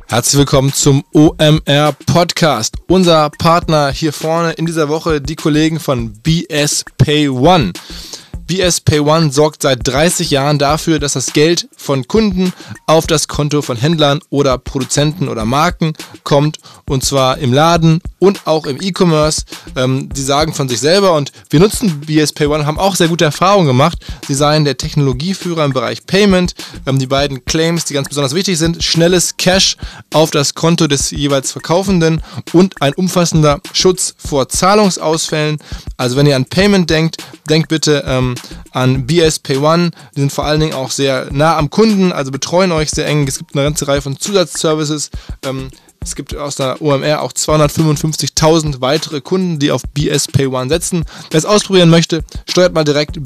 Herzlich willkommen zum OMR Podcast. Unser Partner hier vorne in dieser Woche, die Kollegen von BS Pay One. BS Pay One sorgt seit 30 Jahren dafür, dass das Geld von Kunden auf das Konto von Händlern oder Produzenten oder Marken kommt, und zwar im Laden und auch im E-Commerce. Sie sagen von sich selber, und wir nutzen BS Pay One, haben auch sehr gute Erfahrungen gemacht. Sie seien der Technologieführer im Bereich Payment. Die beiden Claims, die ganz besonders wichtig sind: schnelles Cash auf das Konto des jeweils Verkaufenden und ein umfassender Schutz vor Zahlungsausfällen. Also wenn ihr an Payment denkt, denkt bitte an BS Pay One. Die sind vor allen Dingen auch sehr nah am Kunden, also betreuen euch sehr eng. Es gibt eine ganze Reihe von Zusatzservices. Es gibt aus der OMR auch 255.000 weitere Kunden, die auf BS Pay One setzen. Wer es ausprobieren möchte, steuert mal direkt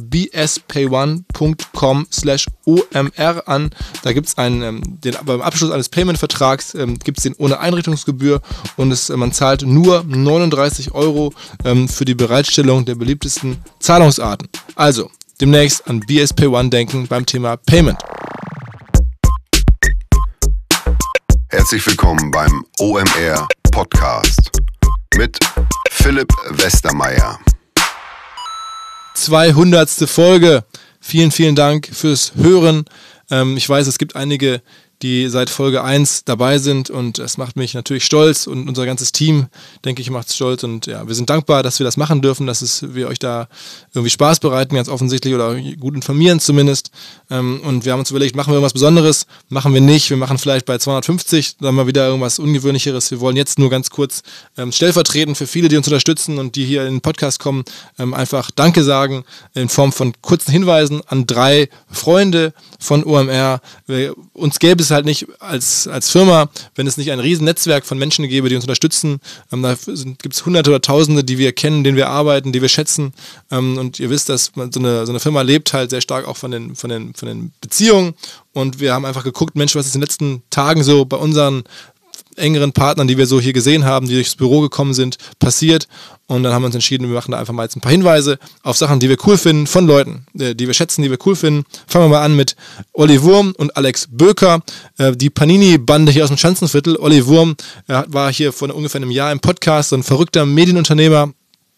bspayone.com/OMR an. Da gibt es beim Abschluss eines Payment-Vertrags gibt es den ohne Einrichtungsgebühr, und man zahlt nur 39 € für die Bereitstellung der beliebtesten Zahlungsarten. Also demnächst an BS Pay One denken beim Thema Payment. Herzlich willkommen beim OMR Podcast mit Philipp Westermeier. 200. Folge. Vielen, vielen Dank fürs Hören. Ich weiß, es gibt einige, die seit Folge 1 dabei sind, und es macht mich natürlich stolz, und unser ganzes Team, denke ich, macht es stolz, und ja, wir sind dankbar, dass wir das machen dürfen, dass wir euch da irgendwie Spaß bereiten, ganz offensichtlich, oder gut informieren zumindest, und wir haben uns überlegt, machen wir irgendwas Besonderes? Machen wir nicht, wir machen vielleicht bei 250 dann mal wieder irgendwas Ungewöhnlicheres. Wir wollen jetzt nur ganz kurz stellvertretend für viele, die uns unterstützen und die hier in den Podcast kommen, einfach Danke sagen in Form von kurzen Hinweisen an 3 Freunde von OMR. Uns gäbe es halt nicht als Firma, wenn es nicht ein riesen Netzwerk von Menschen gäbe, die uns unterstützen. Da gibt es Hunderte oder Tausende, die wir kennen, denen wir arbeiten, die wir schätzen. Und ihr wisst, dass so eine Firma lebt halt sehr stark auch von den Beziehungen. Und wir haben einfach geguckt, Mensch, was ist in den letzten Tagen so bei unseren engeren Partnern, die wir so hier gesehen haben, die durchs Büro gekommen sind, passiert. Und dann haben wir uns entschieden, wir machen da einfach mal jetzt ein paar Hinweise auf Sachen, die wir cool finden, von Leuten, die wir schätzen, die wir cool finden. Fangen wir mal an mit Olli Wurm und Alex Böker, die Panini-Bande hier aus dem Schanzenviertel. Olli Wurm war hier vor ungefähr einem Jahr im Podcast, so ein verrückter Medienunternehmer,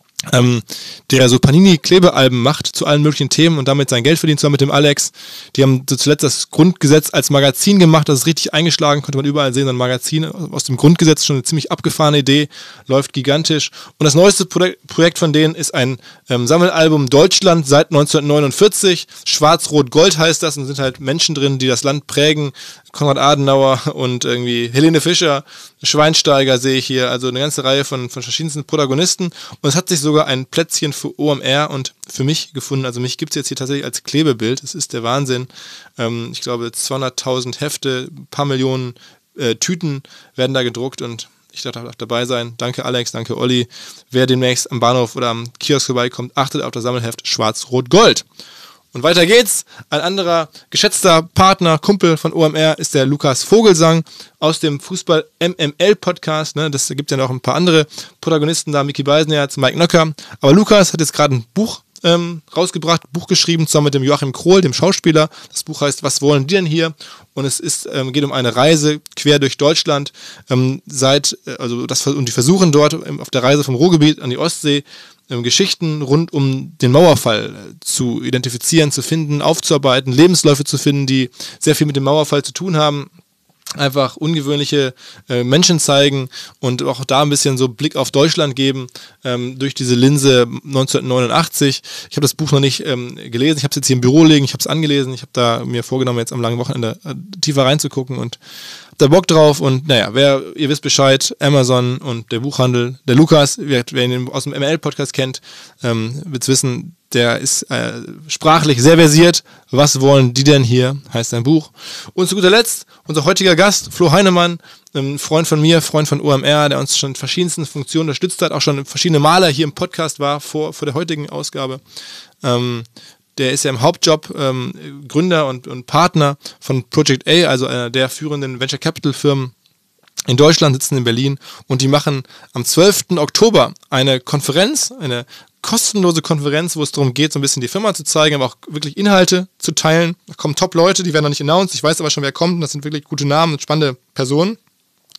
der so Panini-Klebealben macht zu allen möglichen Themen und damit sein Geld verdient, zusammen mit dem Alex. Die haben so zuletzt das Grundgesetz als Magazin gemacht, das ist richtig eingeschlagen, konnte man überall sehen, so ein Magazin aus dem Grundgesetz, schon eine ziemlich abgefahrene Idee, läuft gigantisch. Und das neueste Projekt von denen ist ein Sammelalbum Deutschland seit 1949, Schwarz-Rot-Gold heißt das, und sind halt Menschen drin, die das Land prägen, Konrad Adenauer und irgendwie Helene Fischer, Schweinsteiger sehe ich hier, also eine ganze Reihe von verschiedensten Protagonisten, und es hat sich sogar ein Plätzchen für OMR und für mich gefunden. Also mich gibt es jetzt hier tatsächlich als Klebebild. Das ist der Wahnsinn. Ich glaube 200.000 Hefte, ein paar Millionen Tüten werden da gedruckt, und ich darf dabei sein. Danke Alex, danke Olli. Wer demnächst am Bahnhof oder am Kiosk vorbeikommt, achtet auf das Sammelheft Schwarz-Rot-Gold. Und weiter geht's. Ein anderer geschätzter Partner, Kumpel von OMR ist der Lukas Vogelsang aus dem Fußball-MML-Podcast. Das gibt ja noch ein paar andere Protagonisten da, Micky Beisenherz, Mike Nöcker. Aber Lukas hat jetzt gerade ein Buch rausgebracht, Buch geschrieben, zusammen mit dem Joachim Krohl, dem Schauspieler. Das Buch heißt Was wollen die denn hier? Und es geht um eine Reise quer durch Deutschland, und die versuchen dort auf der Reise vom Ruhrgebiet an die Ostsee Geschichten rund um den Mauerfall zu identifizieren, zu finden, aufzuarbeiten, Lebensläufe zu finden, die sehr viel mit dem Mauerfall zu tun haben. Einfach ungewöhnliche Menschen zeigen und auch da ein bisschen so Blick auf Deutschland geben durch diese Linse 1989. Ich habe das Buch noch nicht gelesen, ich habe es jetzt hier im Büro liegen, ich habe es angelesen, ich habe da mir vorgenommen, jetzt am langen Wochenende tiefer reinzugucken und habe da Bock drauf. Und naja, ihr wisst Bescheid, Amazon und der Buchhandel, der Lukas, wer ihn aus dem ML-Podcast kennt, wird es wissen, der ist sprachlich sehr versiert. Was wollen die denn hier? Heißt sein Buch. Und zu guter Letzt, unser heutiger Gast, Flo Heinemann, ein Freund von mir, Freund von OMR, der uns schon in verschiedensten Funktionen unterstützt hat, auch schon verschiedene Male hier im Podcast war, vor der heutigen Ausgabe. Der ist ja im Hauptjob Gründer und Partner von Project A, also einer der führenden Venture Capital Firmen in Deutschland, sitzen in Berlin, und die machen am 12. Oktober eine Konferenz, eine kostenlose Konferenz, wo es darum geht, so ein bisschen die Firma zu zeigen, aber auch wirklich Inhalte zu teilen. Da kommen Top-Leute, die werden noch nicht announced, ich weiß aber schon, wer kommt, und das sind wirklich gute Namen und spannende Personen.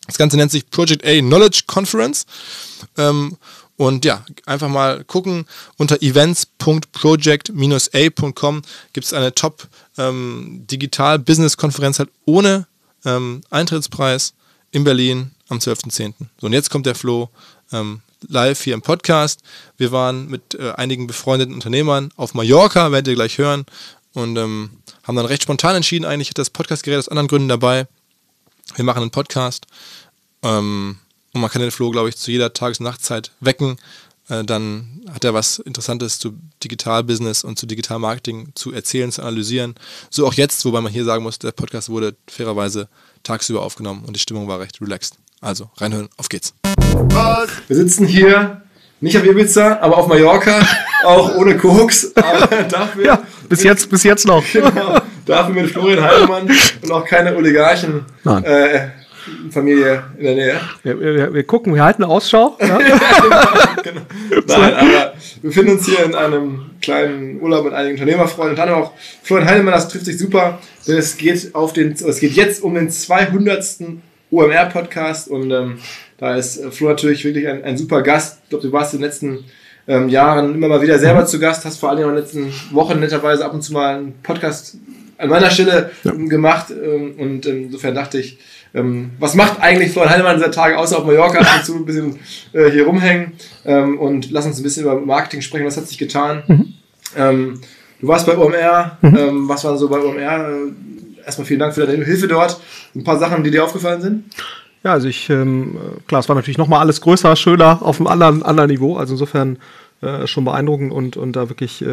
Das Ganze nennt sich Project A Knowledge Conference. Und ja, einfach mal gucken. Unter events.project-a.com gibt es eine Top-Digital-Business-Konferenz halt ohne Eintrittspreis in Berlin am 12.10. So, und jetzt kommt der Flo live hier im Podcast. Wir waren mit einigen befreundeten Unternehmern auf Mallorca, werdet ihr gleich hören. Und haben dann recht spontan entschieden, eigentlich hat das Podcastgerät aus anderen Gründen dabei. Wir machen einen Podcast. Und man kann den Flo, glaube ich, zu jeder Tages- und Nachtzeit wecken. Dann hat er was Interessantes zu Digital-Business und zu Digital-Marketing zu erzählen, zu analysieren. So auch jetzt, wobei man hier sagen muss, der Podcast wurde fairerweise tagsüber aufgenommen und die Stimmung war recht relaxed. Also, reinhören, auf geht's. Wir sitzen hier, nicht auf Ibiza, aber auf Mallorca, auch ohne Koks, aber dafür... Ja, bis jetzt noch. Genau, dafür mit Florian Heidemann und auch keine Oligarchen. Familie in der Nähe. Wir gucken, wir halten Ausschau. Ja? Genau. Nein, aber wir befinden uns hier in einem kleinen Urlaub mit einigen Unternehmerfreunden und dann auch Florian Heidemann, das trifft sich super, denn es geht jetzt um den 200. OMR-Podcast und da ist Flo natürlich wirklich ein super Gast. Ich glaube, du warst in den letzten Jahren immer mal wieder selber zu Gast, hast vor allem in den letzten Wochen netterweise ab und zu mal einen Podcast an meiner Stelle gemacht und insofern dachte ich, was macht eigentlich Florian Heidemann dieser Tage außer auf Mallorca ab und zu ein bisschen hier rumhängen und lass uns ein bisschen über Marketing sprechen, was hat sich getan. Du warst bei OMR, was war so bei OMR? Erstmal vielen Dank für deine Hilfe dort. Ein paar Sachen, die dir aufgefallen sind? Ja, also klar, es war natürlich nochmal alles größer, schöner, auf einem anderen Niveau, also insofern schon beeindruckend und da wirklich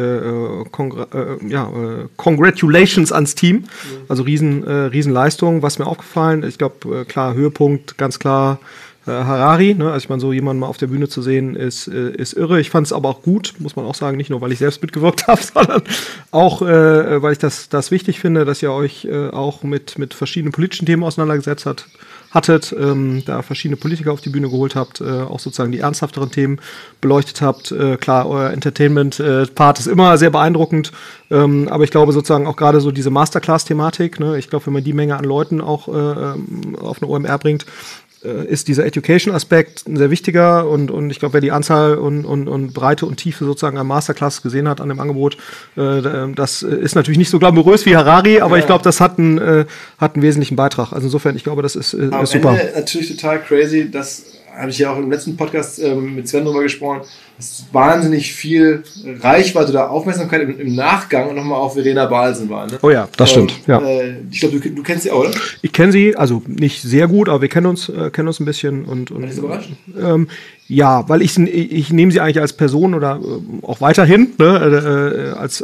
Congratulations ans Team. Also Riesenleistung. Was mir aufgefallen, ich glaube, klar, Höhepunkt, ganz klar Harari, ne? Also ich meine, so jemanden mal auf der Bühne zu sehen, ist irre. Ich fand es aber auch gut, muss man auch sagen, nicht nur, weil ich selbst mitgewirkt habe, sondern auch, weil ich das wichtig finde, dass ihr euch auch mit verschiedenen politischen Themen auseinandergesetzt hattet, da verschiedene Politiker auf die Bühne geholt habt, auch sozusagen die ernsthafteren Themen beleuchtet habt. Klar, euer Entertainment-Part ist immer sehr beeindruckend, aber ich glaube sozusagen auch gerade so diese Masterclass-Thematik, ne, ich glaube, wenn man die Menge an Leuten auch auf eine OMR bringt, ist dieser Education-Aspekt ein sehr wichtiger und ich glaube, wer die Anzahl und Breite und Tiefe sozusagen an Masterclass gesehen hat an dem Angebot, das ist natürlich nicht so glamourös wie Harari, aber ich glaube, das hat einen wesentlichen Beitrag. Also insofern, ich glaube, das ist super. Ende natürlich total crazy, das habe ich ja auch im letzten Podcast mit Sven drüber gesprochen, dass wahnsinnig viel Reichweite oder Aufmerksamkeit im Nachgang und nochmal auf Verena Balsen war. Ne? Oh ja, das stimmt. Ja. Ich glaube, du kennst sie auch, oder? Ich kenne sie, also nicht sehr gut, aber wir kennen uns ein bisschen. Und ist überrascht? Ja, weil ich nehme sie eigentlich als Person oder auch weiterhin als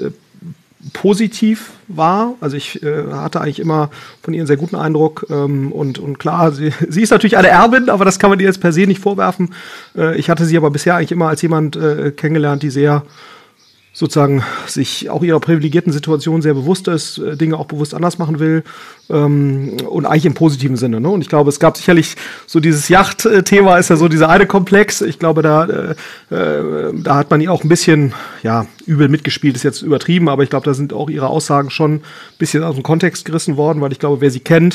positiv war. Also ich hatte eigentlich immer von ihr einen sehr guten Eindruck und klar, sie ist natürlich eine Erbin, aber das kann man ihr jetzt per se nicht vorwerfen. Ich hatte sie aber bisher eigentlich immer als jemand kennengelernt, die sehr sozusagen sich auch ihrer privilegierten Situation sehr bewusst ist, Dinge auch bewusst anders machen will und eigentlich im positiven Sinne. Ne? Und ich glaube, es gab sicherlich so dieses Yacht-Thema ist ja so dieser eine Komplex. Ich glaube, da hat man ihr auch ein bisschen übel mitgespielt, ist jetzt übertrieben, aber ich glaube, da sind auch ihre Aussagen schon ein bisschen aus dem Kontext gerissen worden, weil ich glaube, wer sie kennt,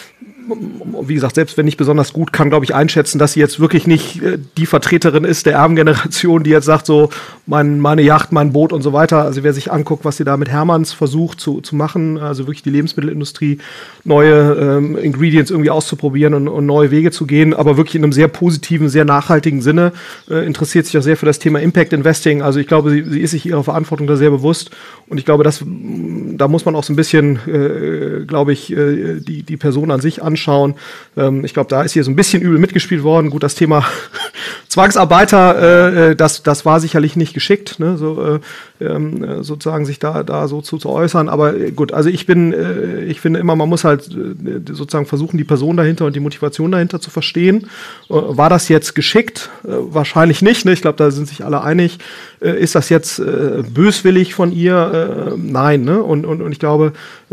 wie gesagt, selbst wenn nicht besonders gut, kann, glaube ich, einschätzen, dass sie jetzt wirklich nicht die Vertreterin ist der Erbengeneration, die jetzt sagt, so, meine Yacht, mein Boot und so weiter. Also wer sich anguckt, was sie da mit Hermanns versucht zu machen, also wirklich die Lebensmittelindustrie, neue Ingredients irgendwie auszuprobieren und neue Wege zu gehen, aber wirklich in einem sehr positiven, sehr nachhaltigen Sinne, interessiert sich auch sehr für das Thema Impact Investing. Also ich glaube, sie ist sich ihrer Verantwortung da sehr bewusst und ich glaube, da muss man auch so ein bisschen, glaube ich, die Person an sich anschauen. Ich glaube, da ist hier so ein bisschen übel mitgespielt worden. Gut, das Thema Zwangsarbeiter, das war sicherlich nicht geschickt, ne? Sozusagen sich da so zu äußern. Aber gut, also ich finde immer, man muss halt sozusagen versuchen, die Person dahinter und die Motivation dahinter zu verstehen. War das jetzt geschickt? Wahrscheinlich nicht, ne? Ich glaube, da sind sich alle einig. Ist das jetzt böswillig von ihr? Nein, ne? Und ich glaube,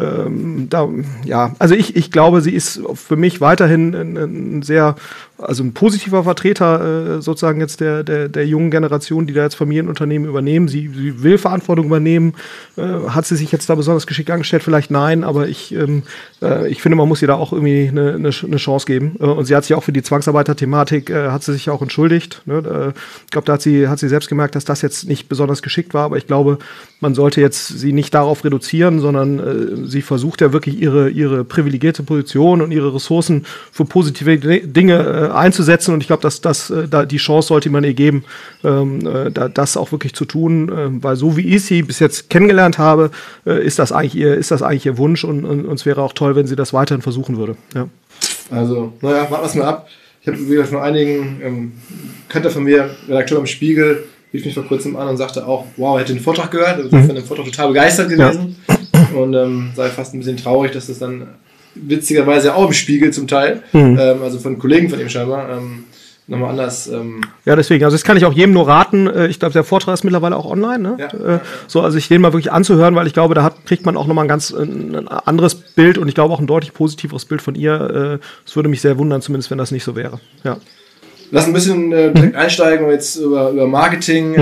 also ich glaube, sie ist für mich weiterhin ein positiver Vertreter sozusagen jetzt der jungen Generation, die da jetzt Familienunternehmen übernehmen. Sie will Verantwortung übernehmen. Hat sie sich jetzt da besonders geschickt angestellt? Vielleicht nein, aber ich finde, man muss ihr da auch irgendwie eine Chance geben. Und sie hat sich auch für die Zwangsarbeiter-Thematik, hat sie sich auch entschuldigt. Ne? Ich glaube, da hat sie selbst gemerkt, dass das jetzt nicht besonders geschickt war, aber ich glaube, man sollte jetzt sie nicht darauf reduzieren, sondern sie versucht ja wirklich ihre privilegierte Position und ihre Ressourcen für positive Dinge einzusetzen, und ich glaube, dass da die Chance sollte man ihr geben, das auch wirklich zu tun, weil so wie ich sie bis jetzt kennengelernt habe, ist das eigentlich ihr Wunsch, und es wäre auch toll, wenn sie das weiterhin versuchen würde. Ja. Also, naja, warten wir es mal ab. Ich habe wieder von einigen Könnte von mir, Redakteur im Spiegel, rief mich vor kurzem an und sagte auch, wow, er hätte den Vortrag gehört, also von dem Vortrag total begeistert gewesen, und sei fast ein bisschen traurig, dass das dann witzigerweise auch im Spiegel zum Teil, also von Kollegen von ihm scheinbar, nochmal anders. Ja, deswegen, also das kann ich auch jedem nur raten. Ich glaube, der Vortrag ist mittlerweile auch online. Ne? Ja. So, also ich den mal wirklich anzuhören, weil ich glaube, kriegt man auch nochmal ein anderes Bild, und ich glaube auch ein deutlich positiveres Bild von ihr. Es würde mich sehr wundern, zumindest wenn das nicht so wäre. Ja. Lass ein bisschen direkt einsteigen jetzt über Marketing.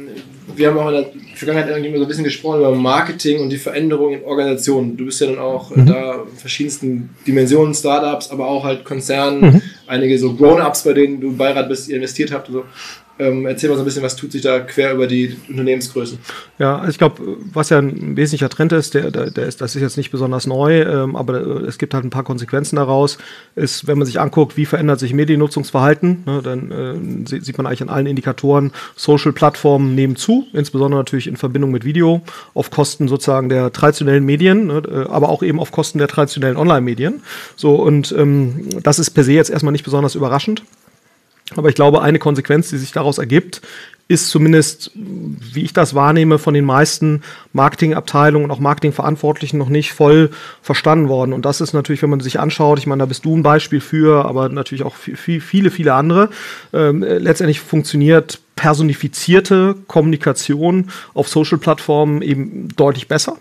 Wir haben auch in der Vergangenheit irgendwie so ein bisschen gesprochen über Marketing und die Veränderung in Organisationen. Du bist ja dann auch da in verschiedensten Dimensionen, Startups, aber auch halt Konzernen, einige so Grown-Ups, bei denen du Beirat bist, ihr investiert habt. So. Erzähl mal so ein bisschen, was tut sich da quer über die Unternehmensgrößen? Ja, also ich glaube, was ja ein wesentlicher Trend ist, das ist jetzt nicht besonders neu, aber es gibt halt ein paar Konsequenzen daraus, ist, wenn man sich anguckt, wie verändert sich Mediennutzungsverhalten, ne, dann sieht man eigentlich an allen Indikatoren, Social-Plattformen nehmen zu, insbesondere natürlich in Verbindung mit Video, auf Kosten sozusagen der traditionellen Medien, ne, aber auch eben auf Kosten der traditionellen Online-Medien. So, und das ist per se jetzt erstmal nicht besonders überraschend. Aber ich glaube, eine Konsequenz, die sich daraus ergibt, ist zumindest, wie ich das wahrnehme, von den meisten Marketingabteilungen und auch Marketingverantwortlichen noch nicht voll verstanden worden. Und das ist natürlich, wenn man sich anschaut, ich meine, da bist du ein Beispiel für, aber natürlich auch viele andere. Letztendlich funktioniert personifizierte Kommunikation auf Social-Plattformen eben deutlich besser.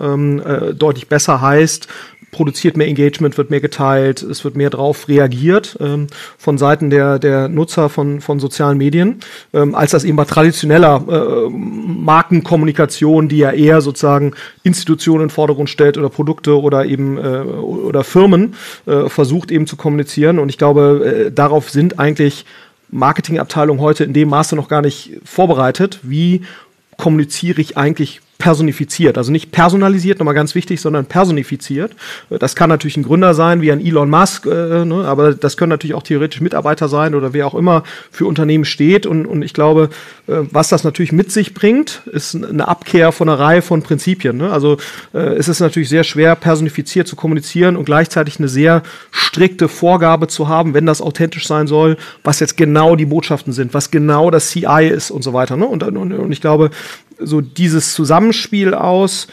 Ne? Deutlich besser heißt, produziert mehr Engagement, wird mehr geteilt, es wird mehr drauf reagiert von Seiten der Nutzer von sozialen Medien, als das eben bei traditioneller Markenkommunikation, die ja eher sozusagen Institutionen in den Vordergrund stellt oder Produkte oder eben oder Firmen versucht eben zu kommunizieren. Und ich glaube, darauf sind eigentlich Marketingabteilungen heute in dem Maße noch gar nicht vorbereitet. Wie kommuniziere ich eigentlich personifiziert, also nicht personalisiert, nochmal ganz wichtig, sondern personifiziert. Das kann natürlich ein Gründer sein, wie ein Elon Musk, ne, aber das können natürlich auch theoretisch Mitarbeiter sein oder wer auch immer für Unternehmen steht. Und ich glaube, was das natürlich mit sich bringt, ist eine Abkehr von einer Reihe von Prinzipien. Ne? Also es ist natürlich sehr schwer, personifiziert zu kommunizieren und gleichzeitig eine sehr strikte Vorgabe zu haben, wenn das authentisch sein soll, was jetzt genau die Botschaften sind, was genau das CI ist und so weiter. Ne? Und ich glaube, so dieses Zusammenspiel aus,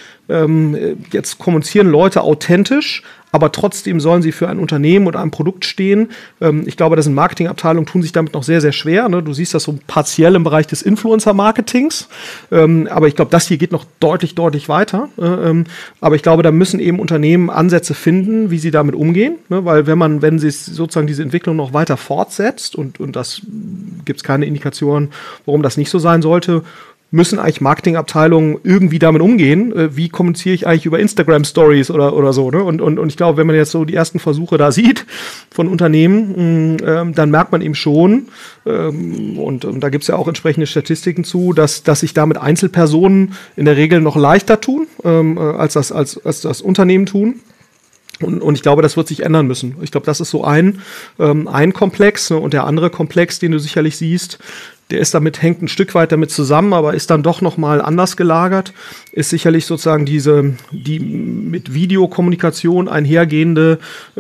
jetzt kommunizieren Leute authentisch, aber trotzdem sollen sie für ein Unternehmen oder ein Produkt stehen. Ich glaube, das in Marketingabteilungen tun sich damit noch sehr, sehr schwer. Ne? Du siehst das so partiell im Bereich des Influencer-Marketings. Aber ich glaube, das hier geht noch deutlich weiter. Aber ich glaube, da müssen eben Unternehmen Ansätze finden, wie sie damit umgehen. Ne? Weil wenn sie sozusagen diese Entwicklung noch weiter fortsetzt, und das gibt es keine Indikation, warum das nicht so sein sollte, müssen eigentlich Marketingabteilungen irgendwie damit umgehen, wie kommuniziere ich eigentlich über Instagram-Stories oder so. Ne? Und ich glaube, wenn man jetzt so die ersten Versuche da sieht von Unternehmen, dann merkt man eben schon, und da gibt es ja auch entsprechende Statistiken zu, dass sich damit Einzelpersonen in der Regel noch leichter tun, als das Unternehmen tun. Und ich glaube, das wird sich ändern müssen. Ich glaube, das ist so ein Komplex, ne? Und der andere Komplex, den du sicherlich siehst, hängt ein Stück weit damit zusammen, aber ist dann doch nochmal anders gelagert, ist sicherlich sozusagen die mit Videokommunikation einhergehende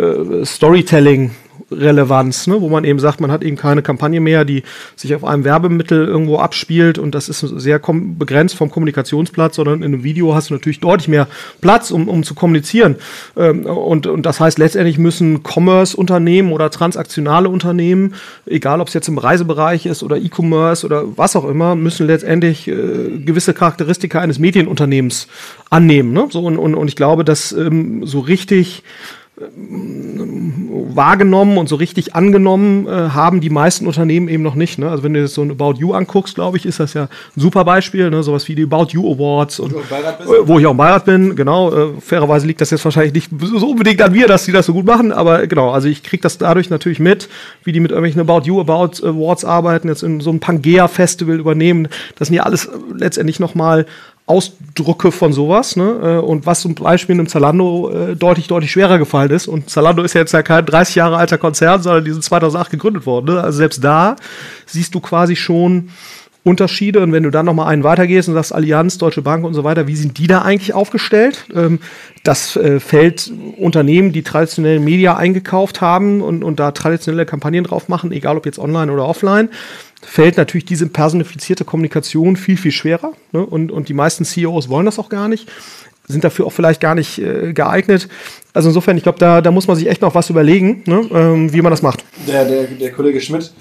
Storytelling-Relevanz, ne? Wo man eben sagt, man hat eben keine Kampagne mehr, die sich auf einem Werbemittel irgendwo abspielt, und das ist sehr begrenzt vom Kommunikationsplatz, sondern in einem Video hast du natürlich deutlich mehr Platz, um zu kommunizieren. Und das heißt, letztendlich müssen Commerce-Unternehmen oder transaktionale Unternehmen, egal ob es jetzt im Reisebereich ist oder E-Commerce oder was auch immer, müssen letztendlich gewisse Charakteristika eines Medienunternehmens annehmen. Ne? So, und ich glaube, dass so richtig wahrgenommen und so richtig angenommen haben die meisten Unternehmen eben noch nicht. Ne? Also wenn du jetzt so ein About You anguckst, glaube ich, ist das ja ein super Beispiel. Ne? Sowas wie die About You Awards, und, wo ich auch im Beirat bin. Genau, fairerweise liegt das jetzt wahrscheinlich nicht so unbedingt an mir, dass die das so gut machen. Aber genau, also ich kriege das dadurch natürlich mit, wie die mit irgendwelchen About You Awards arbeiten, jetzt in so ein Pangea-Festival übernehmen. Das sind ja alles letztendlich nochmal Ausdrücke von sowas, ne? Und was zum Beispiel einem Zalando deutlich schwerer gefallen ist. Und Zalando ist ja jetzt ja kein 30 Jahre alter Konzern, sondern die sind 2008 gegründet worden. Ne? Also selbst da siehst du quasi schon Unterschiede. Und wenn du dann noch mal einen weitergehst und sagst Allianz, Deutsche Bank und so weiter, wie sind die da eigentlich aufgestellt? Das fällt Unternehmen, die traditionell Media eingekauft haben und da traditionelle Kampagnen drauf machen, egal ob jetzt online oder offline, fällt natürlich diese personifizierte Kommunikation viel schwerer. Ne? Und die meisten CEOs wollen das auch gar nicht, sind dafür auch vielleicht gar nicht geeignet. Also insofern, ich glaube, da muss man sich echt noch was überlegen, ne? Wie man das macht. Der Kollege Schmidt,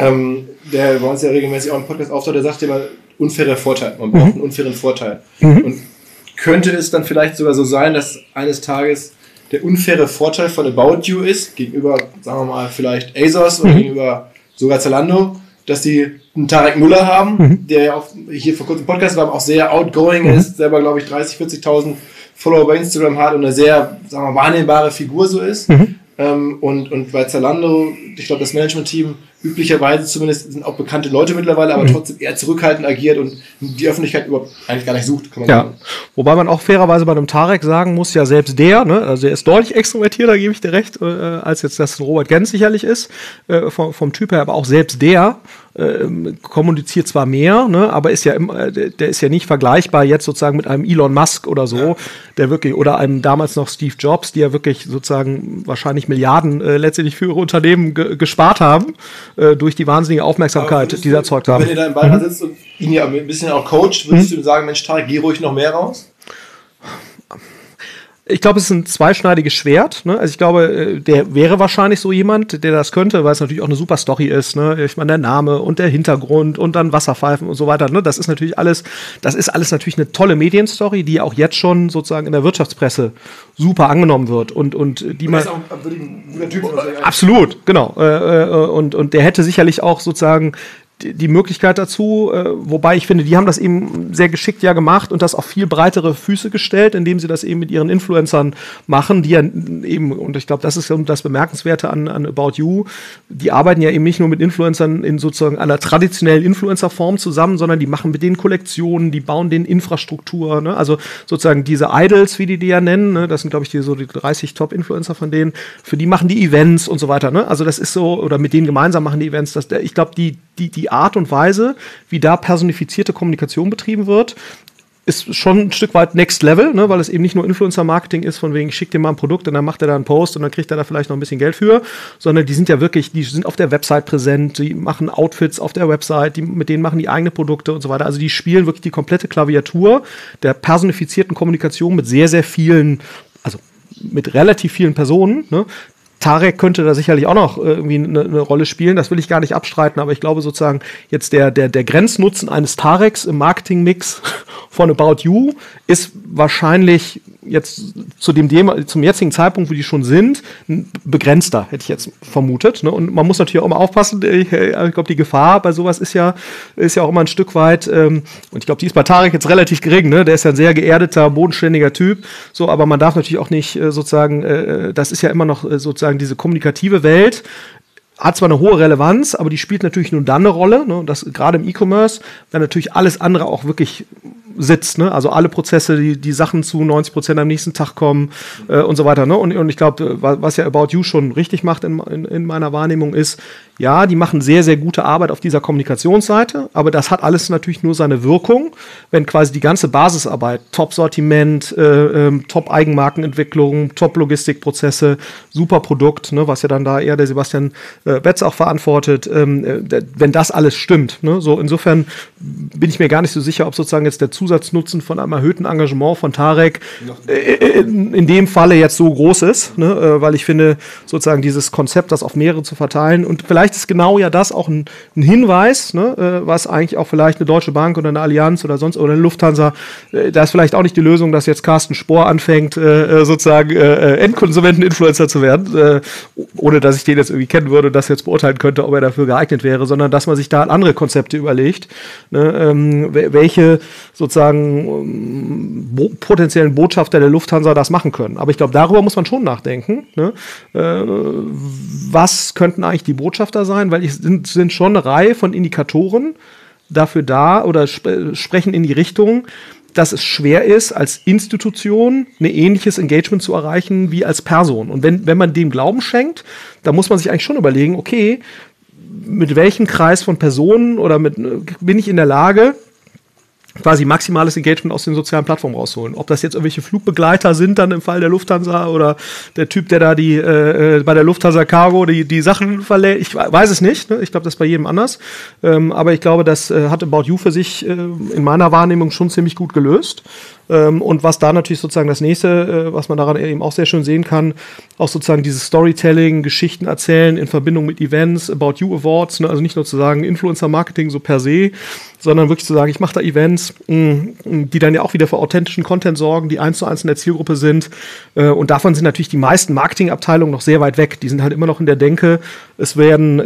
der bei uns ja regelmäßig auch im Podcast auftaucht, der sagt immer, unfairer Vorteil. Man braucht einen unfairen Vorteil. Und könnte es dann vielleicht sogar so sein, dass eines Tages der unfaire Vorteil von About You ist, gegenüber, sagen wir mal, vielleicht ASOS oder gegenüber sogar Zalando, dass die einen Tarek Müller haben, der ja auch hier vor kurzem im Podcast war, auch sehr outgoing ist, selber, glaube ich, 30.000, 40.000 Follower bei Instagram hat und eine sehr, sagen wir mal, wahrnehmbare Figur so ist. Und bei Zalando, ich glaube, das Management-Team üblicherweise zumindest sind auch bekannte Leute mittlerweile, aber trotzdem eher zurückhaltend agiert und die Öffentlichkeit überhaupt eigentlich gar nicht sucht, kann man sagen. Wobei man auch fairerweise bei einem Tarek sagen muss, ja selbst der, ne, also er ist deutlich extrovertierter, gebe ich dir recht, als jetzt das Robert Gens sicherlich ist, vom Typ her, aber auch selbst der kommuniziert zwar mehr, ne, aber ist ja der ist ja nicht vergleichbar jetzt sozusagen mit einem Elon Musk oder so, der wirklich, oder einem damals noch Steve Jobs, die ja wirklich sozusagen wahrscheinlich Milliarden letztendlich für ihre Unternehmen gespart haben, durch die wahnsinnige Aufmerksamkeit, die sie erzeugt haben. Wenn ihr da im Beirat sitzt und ihn ja ein bisschen auch coacht, würdest du sagen, Mensch, Tarek, geh ruhig noch mehr raus? Ich glaube, es ist ein zweischneidiges Schwert. Ne? Also ich glaube, der wäre wahrscheinlich so jemand, der das könnte, weil es natürlich auch eine super Story ist. Ne? Ich meine, der Name und der Hintergrund und dann Wasserpfeifen und so weiter. Ne? Das ist alles natürlich eine tolle Medienstory, die auch jetzt schon sozusagen in der Wirtschaftspresse super angenommen wird. Und die man. Das ist auch ein guter Typ. Absolut, genau. Und der hätte sicherlich auch sozusagen die Möglichkeit dazu, wobei ich finde, die haben das eben sehr geschickt ja gemacht und das auf viel breitere Füße gestellt, indem sie das eben mit ihren Influencern machen, die ja eben, und ich glaube, das ist das Bemerkenswerte an About You, die arbeiten ja eben nicht nur mit Influencern in sozusagen einer traditionellen Influencer-Form zusammen, sondern die machen mit denen Kollektionen, die bauen denen Infrastruktur, ne? Also sozusagen diese Idols, wie die ja nennen, ne? Das sind, glaube ich, die 30 Top-Influencer von denen, für die machen die Events und so weiter, ne? Also das ist so, oder mit denen gemeinsam machen die Events, ich glaube, die Art und Weise, wie da personifizierte Kommunikation betrieben wird, ist schon ein Stück weit Next Level, ne, weil es eben nicht nur Influencer-Marketing ist, von wegen, ich schicke dir mal ein Produkt und dann macht er da einen Post und dann kriegt er da vielleicht noch ein bisschen Geld für, sondern die sind ja wirklich, die sind auf der Website präsent, die machen Outfits auf der Website, mit denen machen die eigene Produkte und so weiter. Also die spielen wirklich die komplette Klaviatur der personifizierten Kommunikation mit sehr, sehr vielen, also mit relativ vielen Personen, ne. Tarek könnte da sicherlich auch noch irgendwie eine Rolle spielen, das will ich gar nicht abstreiten, aber ich glaube sozusagen jetzt der Grenznutzen eines Tareks im Marketingmix von About You ist wahrscheinlich jetzt zum jetzigen Zeitpunkt, wo die schon sind, begrenzter, hätte ich jetzt vermutet. Ne? Und man muss natürlich auch immer aufpassen, ich glaube, die Gefahr bei sowas ist ja auch immer ein Stück weit, und ich glaube, die ist bei Tarek jetzt relativ gering, ne? Der ist ja ein sehr geerdeter, bodenständiger Typ, so, aber man darf natürlich auch nicht sozusagen, das ist ja immer noch sozusagen diese kommunikative Welt, hat zwar eine hohe Relevanz, aber die spielt natürlich nur dann eine Rolle, ne? Das gerade im E-Commerce, wenn natürlich alles andere auch wirklich sitzt, ne? Also alle Prozesse, die Sachen zu 90% am nächsten Tag kommen und so weiter, ne? Und ich glaube, was ja About You schon richtig macht in meiner Wahrnehmung ist, ja, die machen sehr, sehr gute Arbeit auf dieser Kommunikationsseite, aber das hat alles natürlich nur seine Wirkung, wenn quasi die ganze Basisarbeit, Top-Sortiment, Top-Eigenmarkenentwicklung, Top-Logistikprozesse, super Produkt, ne, was ja dann da eher der Sebastian Bets auch verantwortet, wenn das alles stimmt. Ne? So, insofern bin ich mir gar nicht so sicher, ob sozusagen jetzt der Zusatznutzen von einem erhöhten Engagement von Tarek in dem Falle jetzt so groß ist, ne? Weil ich finde, sozusagen dieses Konzept, das auf mehrere zu verteilen, und vielleicht ist genau ja das auch ein Hinweis, ne? Was eigentlich auch vielleicht eine Deutsche Bank oder eine Allianz oder sonst oder eine Lufthansa, da ist vielleicht auch nicht die Lösung, dass jetzt Carsten Spohr anfängt, sozusagen Endkonsumenten-Influencer zu werden, ohne dass ich den jetzt irgendwie kennen würde und das jetzt beurteilen könnte, ob er dafür geeignet wäre, sondern dass man sich da andere Konzepte überlegt, ne? Welche sozusagen potenziellen Botschafter der Lufthansa das machen können. Aber ich glaube, darüber muss man schon nachdenken. Ne? Was könnten eigentlich die Botschafter sein? Weil es sind schon eine Reihe von Indikatoren dafür da oder sprechen in die Richtung, dass es schwer ist, als Institution ein ähnliches Engagement zu erreichen wie als Person. Und wenn man dem Glauben schenkt, dann muss man sich eigentlich schon überlegen, okay, mit welchem Kreis von Personen oder bin ich in der Lage, quasi maximales Engagement aus den sozialen Plattformen rausholen. Ob das jetzt irgendwelche Flugbegleiter sind dann im Fall der Lufthansa oder der Typ, der da bei der Lufthansa Cargo die Sachen verlädt. Ich weiß es nicht. Ne? Ich glaube, das ist bei jedem anders. Aber ich glaube, das hat About You für sich in meiner Wahrnehmung schon ziemlich gut gelöst. Und was da natürlich sozusagen das nächste, was man daran eben auch sehr schön sehen kann, auch sozusagen dieses Storytelling, Geschichten erzählen in Verbindung mit Events, About You Awards, ne? Also nicht nur zu sagen Influencer-Marketing so per se, sondern wirklich zu sagen, ich mache da Events, die dann ja auch wieder für authentischen Content sorgen, die 1:1 in der Zielgruppe sind. Und davon sind natürlich die meisten Marketingabteilungen noch sehr weit weg. Die sind halt immer noch in der Denke, es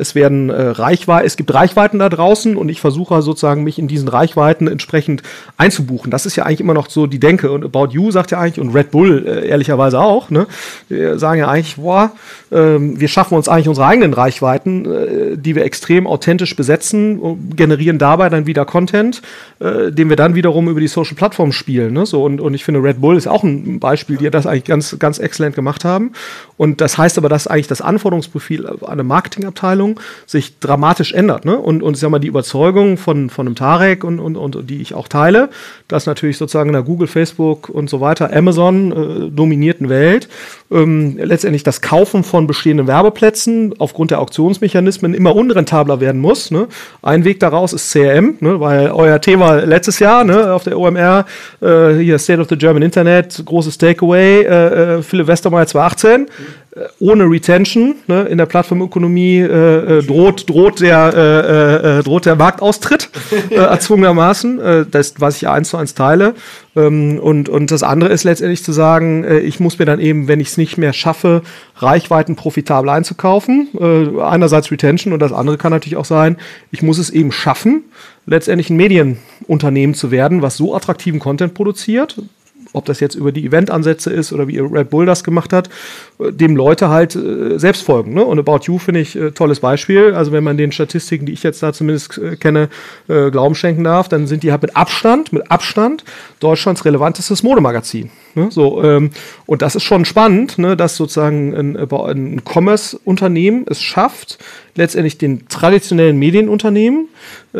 gibt Reichweiten da draußen und ich versuche sozusagen mich in diesen Reichweiten entsprechend einzubuchen. Das ist ja eigentlich immer noch so die Denke. Und About You sagt ja eigentlich, und Red Bull ehrlicherweise auch, ne, wir sagen ja eigentlich, wir schaffen uns eigentlich unsere eigenen Reichweiten, die wir extrem authentisch besetzen und generieren dabei dann wieder Content, den wir dann wiederum über die Social Plattform spielen. Ne? So, und ich finde, Red Bull ist auch ein Beispiel, die das eigentlich ganz, ganz exzellent gemacht haben. Und das heißt aber, dass eigentlich das Anforderungsprofil an eine Marketingabteilung sich dramatisch ändert. Ne? Und ich sag mal, die Überzeugung von einem Tarek und die ich auch teile, dass natürlich sozusagen in der Google, Facebook und so weiter, Amazon dominierten Welt letztendlich das Kaufen von bestehenden Werbeplätzen aufgrund der Auktionsmechanismen immer unrentabler werden muss. Ne? Ein Weg daraus ist CRM, ne? Weil euer Thema letztes Jahr, ne, auf der OMR, hier State of the German Internet, großes Takeaway, Philipp Westermeier 2018, ohne Retention, ne, in der Plattformökonomie droht der Marktaustritt erzwungenermaßen, das, was ich 1:1 teile. Und das andere ist letztendlich zu sagen, ich muss mir dann eben, wenn ich es nicht mehr schaffe, Reichweiten profitabel einzukaufen, einerseits Retention und das andere kann natürlich auch sein, ich muss es eben schaffen, letztendlich ein Medienunternehmen zu werden, was so attraktiven Content produziert, ob das jetzt über die Eventansätze ist oder wie Red Bull das gemacht hat, dem Leute halt selbst folgen. Ne? Und About You finde ich tolles Beispiel. Also wenn man den Statistiken, die ich jetzt da zumindest kenne, Glauben schenken darf, dann sind die halt mit Abstand Deutschlands relevantestes Modemagazin. Ne? So, und das ist schon spannend, ne? Dass sozusagen ein Commerce-Unternehmen es schafft, letztendlich den traditionellen Medienunternehmen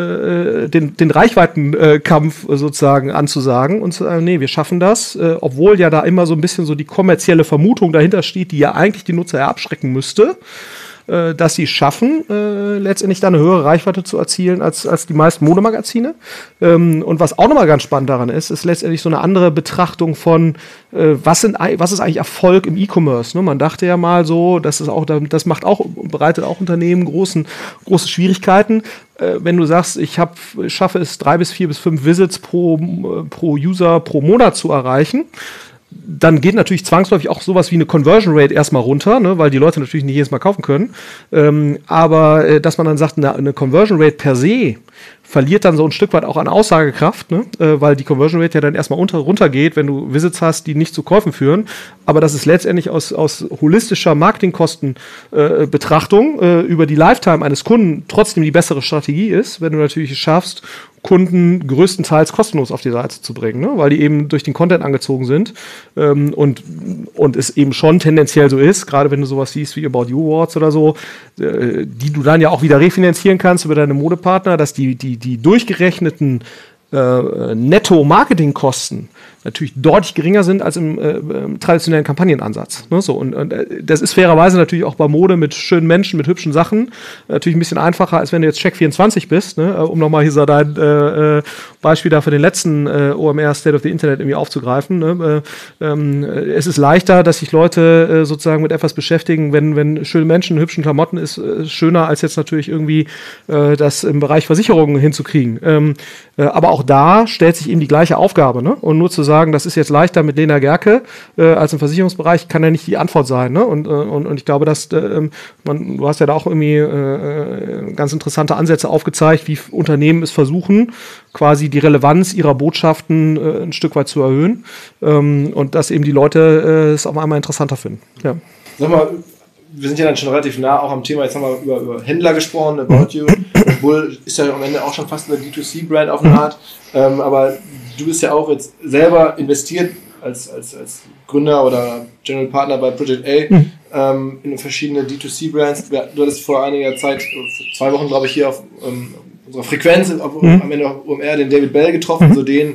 den Reichweitenkampf sozusagen anzusagen und zu sagen, nee, wir schaffen das, obwohl ja da immer so ein bisschen so die kommerzielle Vermutung dahinter steht, die ja eigentlich die Nutzer ja abschrecken müsste, dass sie schaffen, letztendlich da eine höhere Reichweite zu erzielen als die meisten Modemagazine. Und was auch nochmal ganz spannend daran ist letztendlich so eine andere Betrachtung von, was ist eigentlich Erfolg im E-Commerce? Ne? Man dachte ja mal so, das bereitet auch Unternehmen große Schwierigkeiten. Wenn du sagst, ich schaffe es 3 bis 4 bis 5 Visits pro User pro Monat zu erreichen, dann geht natürlich zwangsläufig auch sowas wie eine Conversion Rate erstmal runter, ne, weil die Leute natürlich nicht jedes Mal kaufen können. Aber dass man dann sagt, eine Conversion Rate per se verliert dann so ein Stück weit auch an Aussagekraft, ne? Weil die Conversion Rate ja dann erstmal runtergeht, wenn du Visits hast, die nicht zu Käufen führen. Aber dass es letztendlich aus holistischer Marketingkostenbetrachtung über die Lifetime eines Kunden trotzdem die bessere Strategie ist, wenn du natürlich es schaffst, Kunden größtenteils kostenlos auf die Seite zu bringen, ne? Weil die eben durch den Content angezogen sind und es eben schon tendenziell so ist, gerade wenn du sowas siehst wie About You Awards oder so, die du dann ja auch wieder refinanzieren kannst über deine Modepartner, dass die durchgerechneten Netto-Marketing-Kosten natürlich deutlich geringer sind als im traditionellen Kampagnenansatz. Ne? So, und das ist fairerweise natürlich auch bei Mode mit schönen Menschen, mit hübschen Sachen natürlich ein bisschen einfacher, als wenn du jetzt Check24 bist, ne? Um nochmal hier so dein Beispiel da für den letzten OMR State of the Internet irgendwie aufzugreifen. Ne? Es ist leichter, dass sich Leute sozusagen mit etwas beschäftigen, wenn schöne Menschen, hübschen Klamotten ist schöner, als jetzt natürlich irgendwie das im Bereich Versicherungen hinzukriegen. Aber auch da stellt sich eben die gleiche Aufgabe. Ne? Und nur zu sagen, das ist jetzt leichter mit Lena Gerke als im Versicherungsbereich, kann ja nicht die Antwort sein. Ne? Und ich glaube, dass du hast ja da auch irgendwie ganz interessante Ansätze aufgezeigt, wie Unternehmen es versuchen, quasi die Relevanz ihrer Botschaften ein Stück weit zu erhöhen und dass eben die Leute es auf einmal interessanter finden. Ja. Sag mal, wir sind ja dann schon relativ nah auch am Thema, jetzt haben wir über Händler gesprochen, About You. Bull ist ja am Ende auch schon fast eine D2C-Brand auf eine Art, aber du bist ja auch jetzt selber investiert als Gründer oder General Partner bei Project A in verschiedene D2C-Brands. Du hattest vor einiger Zeit, 2 Wochen glaube ich, hier auf unserer Frequenz, am Ende auf OMR, den David Bell getroffen, so den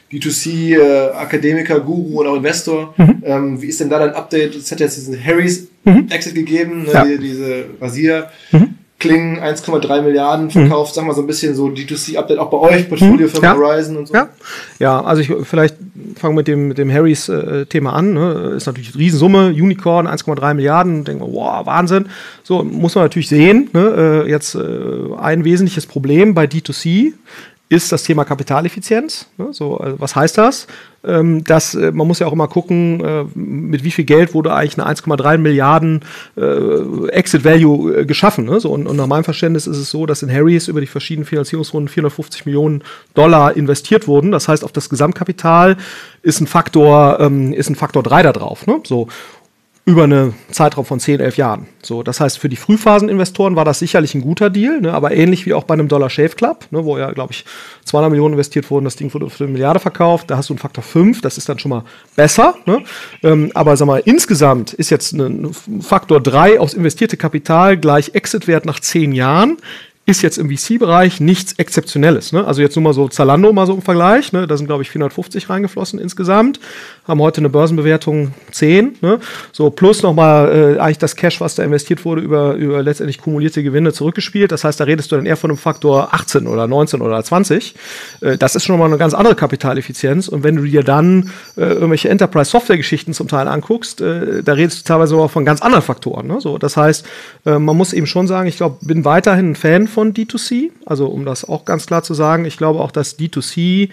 D2C-Akademiker, Guru und auch Investor. Wie ist denn da dein Update? Es hat jetzt diesen Harry's Exit gegeben, ne, diese Rasierklingen, 1,3 Milliarden verkauft. Sag mal so ein bisschen so D2C-Update auch bei euch, Portfoliofirma Horizon und so. Ja, also ich vielleicht fange mit dem Harry's Thema an. Ne? Ist natürlich eine Riesensumme, Unicorn, 1,3 Milliarden. Denken wir, wow, Wahnsinn. So muss man natürlich sehen. Ne? Jetzt ein wesentliches Problem bei D2C ist das Thema Kapitaleffizienz. So, also was heißt das? Man muss ja auch immer gucken, mit wie viel Geld wurde eigentlich eine 1,3 Milliarden Exit Value geschaffen. Ne? So, und nach meinem Verständnis ist es so, dass in Harry's über die verschiedenen Finanzierungsrunden 450 Millionen Dollar investiert wurden. Das heißt, auf das Gesamtkapital ist ein Faktor 3 da drauf. Ne? So. Über einen Zeitraum von 10, 11 Jahren. So, das heißt, für die Frühphaseninvestoren war das sicherlich ein guter Deal, ne, aber ähnlich wie auch bei einem Dollar Shave Club, ne, wo ja, glaube ich, 200 Millionen investiert wurden, das Ding wurde für 1 Milliarde verkauft, da hast du einen Faktor 5, das ist dann schon mal besser. Ne, aber sag mal, insgesamt ist jetzt ein Faktor 3 aufs investierte Kapital gleich Exitwert nach 10 Jahren. Ist jetzt im VC-Bereich nichts Exzeptionelles. Ne? Also jetzt nur mal so Zalando mal so im Vergleich. Ne? Da sind, glaube ich, 450 reingeflossen insgesamt. Haben heute eine Börsenbewertung 10. Ne? So plus nochmal eigentlich das Cash, was da investiert wurde, über letztendlich kumulierte Gewinne zurückgespielt. Das heißt, da redest du dann eher von einem Faktor 18 oder 19 oder 20. Das ist schon mal eine ganz andere Kapitaleffizienz. Und wenn du dir dann irgendwelche Enterprise-Software-Geschichten zum Teil anguckst, da redest du teilweise auch von ganz anderen Faktoren. Ne? So, das heißt, man muss eben schon sagen, ich glaube, bin weiterhin ein Fan von D2C, also um das auch ganz klar zu sagen, ich glaube auch, dass D2C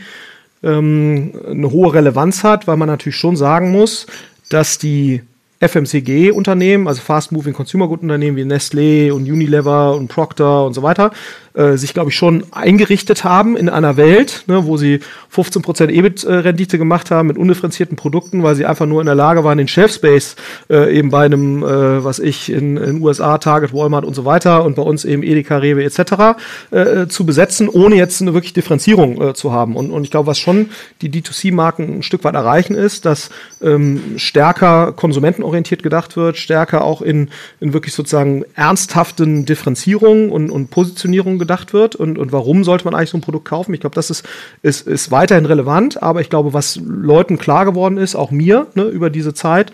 eine hohe Relevanz hat, weil man natürlich schon sagen muss, dass die FMCG-Unternehmen, also Fast-Moving Consumer-Good-Unternehmen wie Nestlé und Unilever und Procter und so weiter, sich, glaube ich, schon eingerichtet haben in einer Welt, ne, wo sie 15% EBIT-Rendite gemacht haben mit undifferenzierten Produkten, weil sie einfach nur in der Lage waren, den Shelf-Space eben bei einem, in den USA, Target, Walmart und so weiter und bei uns eben Edeka, Rewe etc. Zu besetzen, ohne jetzt eine wirklich Differenzierung zu haben. Und ich glaube, was schon die D2C-Marken ein Stück weit erreichen ist, dass stärker konsumentenorientiert gedacht wird, stärker auch in wirklich sozusagen ernsthaften Differenzierungen und Positionierungen gedacht wird und warum sollte man eigentlich so ein Produkt kaufen. Ich glaube, das ist weiterhin relevant, aber ich glaube, was Leuten klar geworden ist, auch mir, ne, über diese Zeit,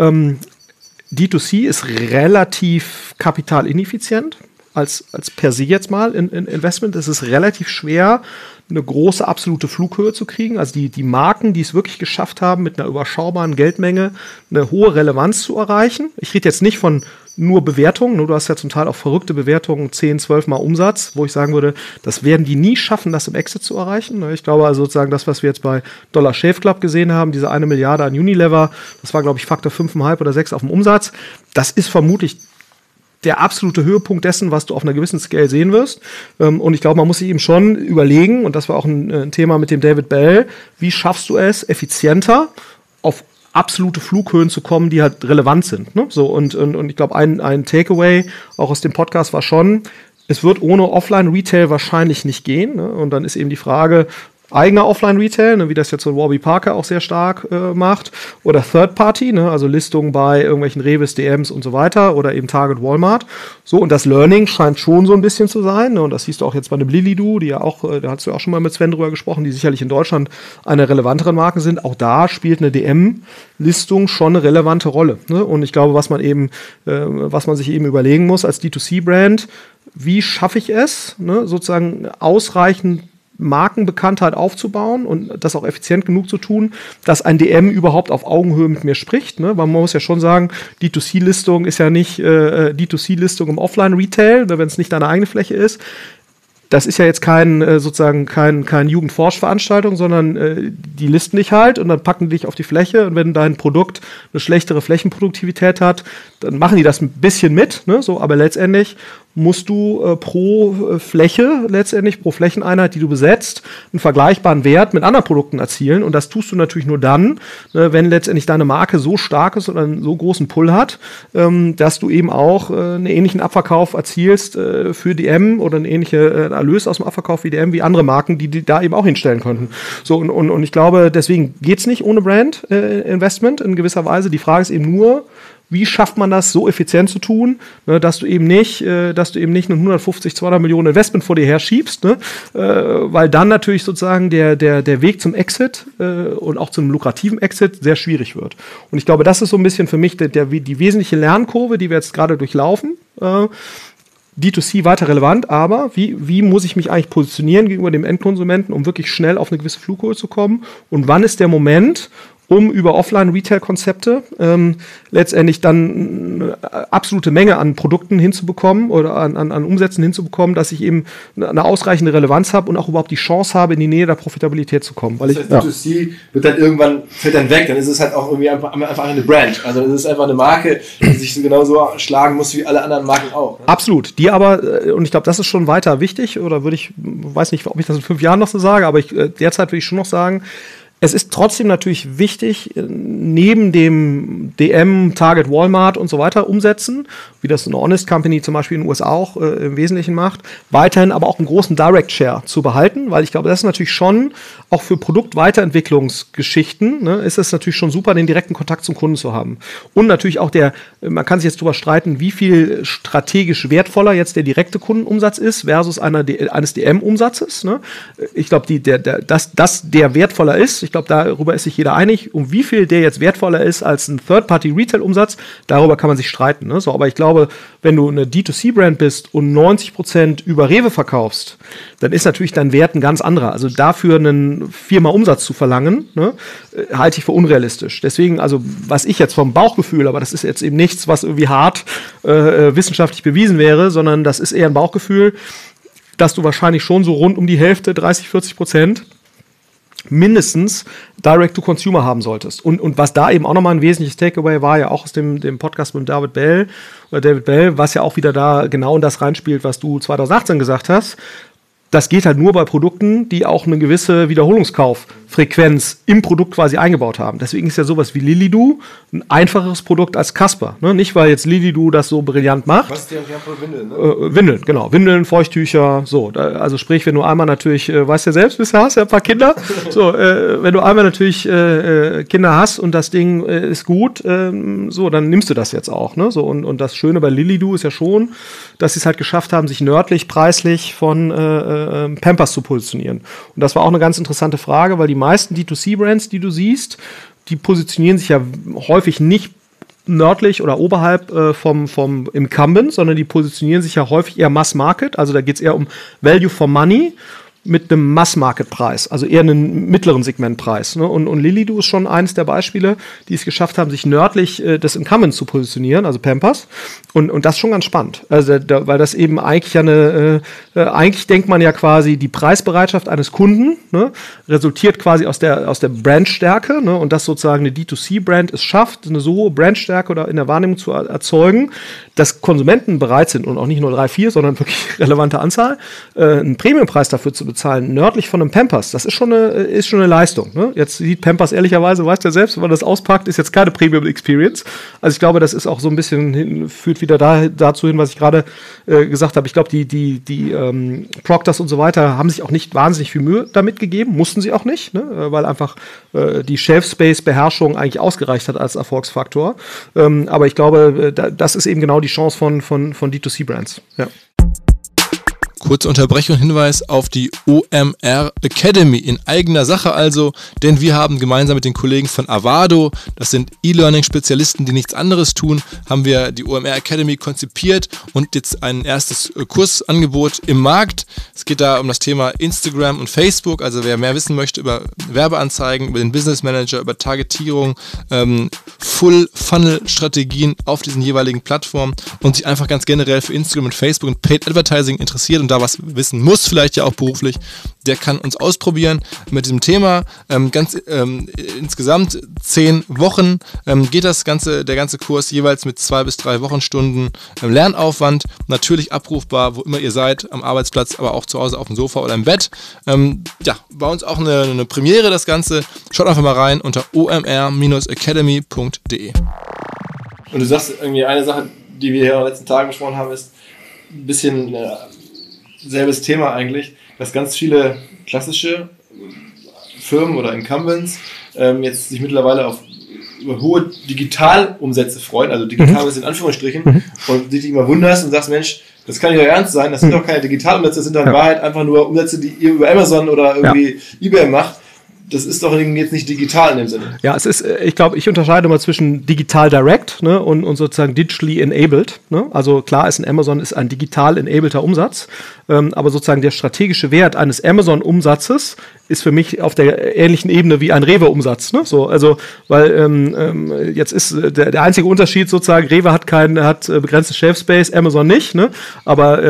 D2C ist relativ kapitalineffizient als per se jetzt mal in Investment. Es ist relativ schwer, eine große absolute Flughöhe zu kriegen. Also die Marken, die es wirklich geschafft haben, mit einer überschaubaren Geldmenge eine hohe Relevanz zu erreichen. Ich rede jetzt nicht von nur Bewertungen, du hast ja zum Teil auch verrückte Bewertungen, 10, 12 Mal Umsatz, wo ich sagen würde, das werden die nie schaffen, das im Exit zu erreichen. Ich glaube also sozusagen das, was wir jetzt bei Dollar Shave Club gesehen haben, diese 1 Milliarde an Unilever, das war, glaube ich, Faktor 5,5 oder 6 auf dem Umsatz. Das ist vermutlich der absolute Höhepunkt dessen, was du auf einer gewissen Scale sehen wirst. Und ich glaube, man muss sich eben schon überlegen, und das war auch ein Thema mit dem David Bell, wie schaffst du es, effizienter auf absolute Flughöhen zu kommen, die halt relevant sind. Ne? So, und ich glaube, ein Takeaway auch aus dem Podcast war schon, es wird ohne Offline-Retail wahrscheinlich nicht gehen. Ne? Und dann ist eben die Frage, eigener Offline-Retail, ne, wie das jetzt so Warby Parker auch sehr stark macht, oder Third-Party, ne, also Listungen bei irgendwelchen Reves, DMs und so weiter, oder eben Target, Walmart. So, und das Learning scheint schon so ein bisschen zu sein, ne, und das siehst du auch jetzt bei einem Lilidoo, die ja auch, da hast du auch schon mal mit Sven drüber gesprochen, die sicherlich in Deutschland eine relevanteren Marken sind. Auch da spielt eine DM-Listung schon eine relevante Rolle. Ne? Und ich glaube, was man sich eben überlegen muss als D2C-Brand, wie schaffe ich es, ne, sozusagen ausreichend Markenbekanntheit aufzubauen und das auch effizient genug zu tun, dass ein DM überhaupt auf Augenhöhe mit mir spricht. Ne? Weil man muss ja schon sagen, D2C-Listung ist ja nicht D2C-Listung im Offline-Retail, wenn es nicht deine eigene Fläche ist. Das ist ja jetzt keine Jugendforschveranstaltung, sondern die listen dich halt und dann packen die dich auf die Fläche und wenn dein Produkt eine schlechtere Flächenproduktivität hat, dann machen die das ein bisschen mit, ne? So, aber letztendlich musst du pro Flächeneinheit, die du besetzt, einen vergleichbaren Wert mit anderen Produkten erzielen. Und das tust du natürlich nur dann, wenn letztendlich deine Marke so stark ist oder einen so großen Pull hat, dass du eben auch einen ähnlichen Abverkauf erzielst für DM oder einen ähnlichen Erlös aus dem Abverkauf wie DM, wie andere Marken, die da eben auch hinstellen könnten. So, und ich glaube, deswegen geht's nicht ohne Brand-Investment in gewisser Weise. Die Frage ist eben nur, wie schafft man das so effizient zu tun, ne, dass du eben nicht eine 150, 200 Millionen Investment vor dir her schiebst, ne, weil dann natürlich sozusagen der Weg zum Exit und auch zum lukrativen Exit sehr schwierig wird. Und ich glaube, das ist so ein bisschen für mich die wesentliche Lernkurve, die wir jetzt gerade durchlaufen. D2C weiter relevant, aber wie muss ich mich eigentlich positionieren gegenüber dem Endkonsumenten, um wirklich schnell auf eine gewisse Flughöhe zu kommen? Und wann ist der Moment, um über Offline-Retail-Konzepte letztendlich dann eine absolute Menge an Produkten hinzubekommen oder an Umsätzen hinzubekommen, dass ich eben eine ausreichende Relevanz habe und auch überhaupt die Chance habe, in die Nähe der Profitabilität zu kommen. Weil das heißt, D2C wird dann irgendwann, fällt dann weg, dann ist es halt auch irgendwie einfach eine Brand. Also es ist einfach eine Marke, die sich so genauso schlagen muss wie alle anderen Marken auch. Ne? Absolut. Die aber, und ich glaube, das ist schon weiter wichtig, oder weiß nicht, ob ich das in 5 Jahren noch so sage, aber derzeit würde ich schon noch sagen, es ist trotzdem natürlich wichtig, neben dem DM, Target, Walmart und so weiter umsetzen, wie das eine Honest Company zum Beispiel in den USA auch im Wesentlichen macht, weiterhin aber auch einen großen Direct Share zu behalten, weil ich glaube, das ist natürlich schon auch für Produktweiterentwicklungsgeschichten, ne, ist es natürlich schon super, den direkten Kontakt zum Kunden zu haben. Und natürlich auch man kann sich jetzt darüber streiten, wie viel strategisch wertvoller jetzt der direkte Kundenumsatz ist versus eines DM-Umsatzes. Ne? Ich glaube, dass der wertvoller ist, ich glaube, darüber ist sich jeder einig. Um wie viel der jetzt wertvoller ist als ein Third-Party-Retail-Umsatz, darüber kann man sich streiten. Ne? So, aber ich glaube, wenn du eine D2C-Brand bist und 90% über Rewe verkaufst, dann ist natürlich dein Wert ein ganz anderer. Also dafür einen 4-mal Umsatz zu verlangen, ne, halte ich für unrealistisch. Deswegen, also was ich jetzt vom Bauchgefühl, aber das ist jetzt eben nichts, was irgendwie hart wissenschaftlich bewiesen wäre, sondern das ist eher ein Bauchgefühl, dass du wahrscheinlich schon so rund um die Hälfte, 30-40%, mindestens Direct-to-Consumer haben solltest. Und was da eben auch nochmal ein wesentliches Takeaway war, ja auch aus dem Podcast mit David Bell, was ja auch wieder da genau in das reinspielt, was du 2018 gesagt hast. Das geht halt nur bei Produkten, die auch eine gewisse Wiederholungskauffrequenz im Produkt quasi eingebaut haben. Deswegen ist ja sowas wie Lilidoo ein einfacheres Produkt als Casper. Ne? Nicht, weil jetzt Lilidoo das so brillant macht. Was ist der für Windeln? Ne? Windeln, genau. Windeln, Feuchttücher, so. Also sprich, wenn du einmal natürlich, weißt ja selbst, bisher hast ja ein paar Kinder. So, wenn du einmal natürlich Kinder hast und das Ding ist gut, so, dann nimmst du das jetzt auch. Ne? So, und das Schöne bei Lilidoo ist ja schon, dass sie es halt geschafft haben, sich nördlich, preislich von Pampers zu positionieren. Und das war auch eine ganz interessante Frage, weil die meisten D2C-Brands, die du siehst, die positionieren sich ja häufig nicht nördlich oder oberhalb vom Incumbent, sondern die positionieren sich ja häufig eher Mass-Market. Also da geht es eher um Value for Money mit einem Mass-Market-Preis, also eher einen mittleren Segmentpreis. Ne? Und Lilidoo ist schon eines der Beispiele, die es geschafft haben, sich nördlich des Incumbents zu positionieren, also Pampers. Und das ist schon ganz spannend, also weil das eben eigentlich eigentlich denkt man ja quasi, die Preisbereitschaft eines Kunden, ne, resultiert quasi aus der Brandstärke, ne, und dass sozusagen eine D2C-Brand es schafft, eine so hohe Brandstärke oder in der Wahrnehmung zu erzeugen, dass Konsumenten bereit sind und auch nicht nur 3, 4, sondern wirklich relevante Anzahl, einen Premiumpreis dafür zu bezahlen, nördlich von einem Pampers, das ist schon eine Leistung. Ne? Jetzt sieht Pampers ehrlicherweise, weißt du ja selbst, wenn man das auspackt, ist jetzt keine Premium Experience. Also ich glaube, das ist auch so ein bisschen, führt wieder dazu hin, was ich gerade gesagt habe. Ich glaube, die Proctors und so weiter haben sich auch nicht wahnsinnig viel Mühe damit gegeben, mussten sie auch nicht, ne? Weil einfach die Shelf-Space-Beherrschung eigentlich ausgereicht hat als Erfolgsfaktor. Aber ich glaube, das ist eben genau die Chance von D2C-Brands. Ja. Kurze Unterbrechung, Hinweis auf die OMR Academy in eigener Sache also, denn wir haben gemeinsam mit den Kollegen von Avado, das sind E-Learning-Spezialisten, die nichts anderes tun, haben wir die OMR Academy konzipiert und jetzt ein erstes Kursangebot im Markt. Es geht da um das Thema Instagram und Facebook, also wer mehr wissen möchte über Werbeanzeigen, über den Business Manager, über Targetierung, Full-Funnel-Strategien auf diesen jeweiligen Plattformen und sich einfach ganz generell für Instagram und Facebook und Paid Advertising interessiert und da was wissen muss, vielleicht ja auch beruflich, der kann uns ausprobieren mit diesem Thema. Insgesamt 10 Wochen geht der ganze Kurs jeweils mit 2 bis 3 Wochenstunden Lernaufwand, natürlich abrufbar, wo immer ihr seid, am Arbeitsplatz, aber auch zu Hause auf dem Sofa oder im Bett. Bei uns auch eine Premiere, das Ganze. Schaut einfach mal rein unter omr-academy.de. Und du sagst irgendwie eine Sache, die wir hier in den letzten Tagen besprochen haben, ist ein bisschen selbes Thema eigentlich, dass ganz viele klassische Firmen oder Incumbents jetzt sich mittlerweile über hohe Digitalumsätze freuen, also Digitalumsätze in Anführungsstrichen, und dich immer wunderst und sagst, Mensch, das kann nicht doch ernst sein, das sind doch keine Digitalumsätze, das sind doch in Wahrheit einfach nur Umsätze, die ihr über Amazon oder irgendwie eBay macht. Das ist doch jetzt nicht digital in dem Sinne. Ja, es ist, ich glaube, ich unterscheide mal zwischen digital direct, ne, und sozusagen digitally enabled. Ne? Also klar ist Amazon ist ein digital enabelter Umsatz, aber sozusagen der strategische Wert eines Amazon-Umsatzes ist für mich auf der ähnlichen Ebene wie ein Rewe-Umsatz. Ne? So, also, weil jetzt ist der einzige Unterschied sozusagen, Rewe hat begrenztes Shelf-Space, Amazon nicht, ne? Aber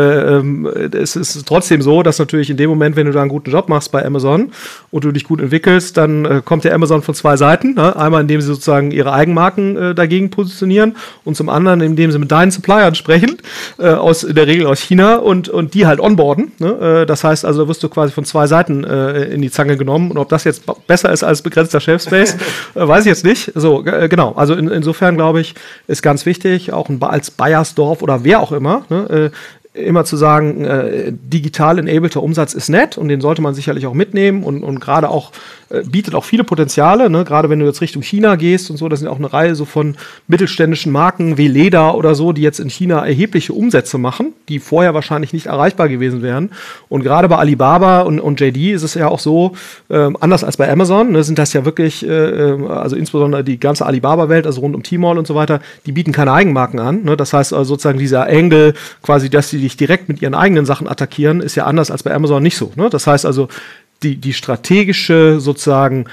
es ist trotzdem so, dass natürlich in dem Moment, wenn du da einen guten Job machst bei Amazon und du dich gut entwickelst, dann kommt der Amazon von 2 Seiten. Ne? Einmal, indem sie sozusagen ihre Eigenmarken dagegen positionieren und zum anderen, indem sie mit deinen Suppliern sprechen, in der Regel aus China und die halt onboarden. Ne? Das heißt also, wirst du quasi von 2 Seiten in die Zange genommen und ob das jetzt besser ist als begrenzter Shelf-Space, weiß ich jetzt nicht. So, genau, also insofern glaube ich, ist ganz wichtig, auch als Bayersdorf oder wer auch immer, ne, immer zu sagen, digital enabelter Umsatz ist nett und den sollte man sicherlich auch mitnehmen und gerade auch bietet auch viele Potenziale, ne? Gerade wenn du jetzt Richtung China gehst und so, das sind auch eine Reihe so von mittelständischen Marken wie Leda oder so, die jetzt in China erhebliche Umsätze machen, die vorher wahrscheinlich nicht erreichbar gewesen wären. Und gerade bei Alibaba und JD ist es ja auch so, anders als bei Amazon, ne, sind das ja wirklich, also insbesondere die ganze Alibaba-Welt, also rund um Tmall und so weiter, die bieten keine Eigenmarken an. Ne? Das heißt also sozusagen dieser Angle, quasi, dass sie dich direkt mit ihren eigenen Sachen attackieren, ist ja anders als bei Amazon nicht so. Ne? Das heißt also, die strategische sozusagen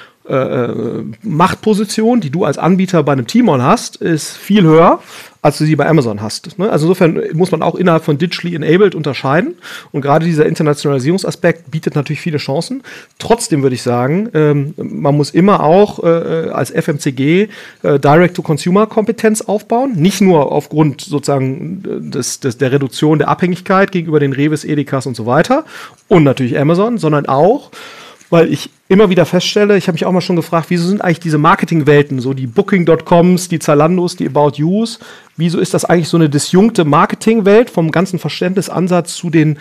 Machtposition, die du als Anbieter bei einem Tmall hast, ist viel höher, als du sie bei Amazon hast. Ne? Also insofern muss man auch innerhalb von digitally enabled unterscheiden. Und gerade dieser Internationalisierungsaspekt bietet natürlich viele Chancen. Trotzdem würde ich sagen, man muss immer auch als FMCG Direct-to-Consumer-Kompetenz aufbauen. Nicht nur aufgrund sozusagen der Reduktion der Abhängigkeit gegenüber den Reves, Edekas und so weiter und natürlich Amazon, sondern auch, weil ich immer wieder feststelle, ich habe mich auch mal schon gefragt, wieso sind eigentlich diese Marketingwelten, so die Booking.coms, die Zalandos, die About Yous, wieso ist das eigentlich so eine disjunkte Marketingwelt vom ganzen Verständnisansatz zu den,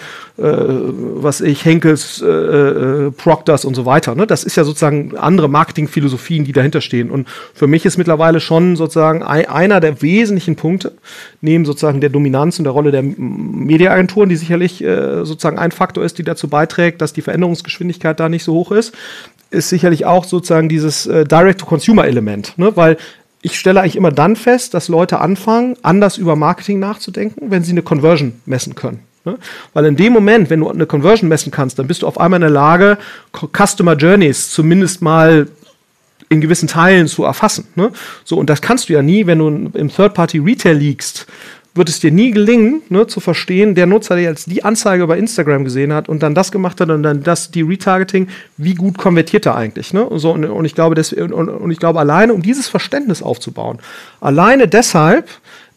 Henkels, Proctors und so weiter. Ne? Das ist ja sozusagen andere Marketingphilosophien, die dahinter stehen. Und für mich ist mittlerweile schon sozusagen einer der wesentlichen Punkte, neben sozusagen der Dominanz und der Rolle der Mediaagenturen, die sicherlich sozusagen ein Faktor ist, die dazu beiträgt, dass die Veränderungsgeschwindigkeit da nicht so hoch ist sicherlich auch sozusagen dieses Direct-to-Consumer-Element, ne? Weil ich stelle eigentlich immer dann fest, dass Leute anfangen, anders über Marketing nachzudenken, wenn sie eine Conversion messen können. Ne? Weil in dem Moment, wenn du eine Conversion messen kannst, dann bist du auf einmal in der Lage, Customer Journeys zumindest mal in gewissen Teilen zu erfassen. Ne? So, und das kannst du ja nie, wenn du im Third-Party-Retail liegst, wird es dir nie gelingen, ne, zu verstehen, der Nutzer, der jetzt die Anzeige bei Instagram gesehen hat und dann das gemacht hat und dann die Retargeting, wie gut konvertiert er eigentlich? Ne? Und, so, und ich glaube, alleine, um dieses Verständnis aufzubauen, alleine deshalb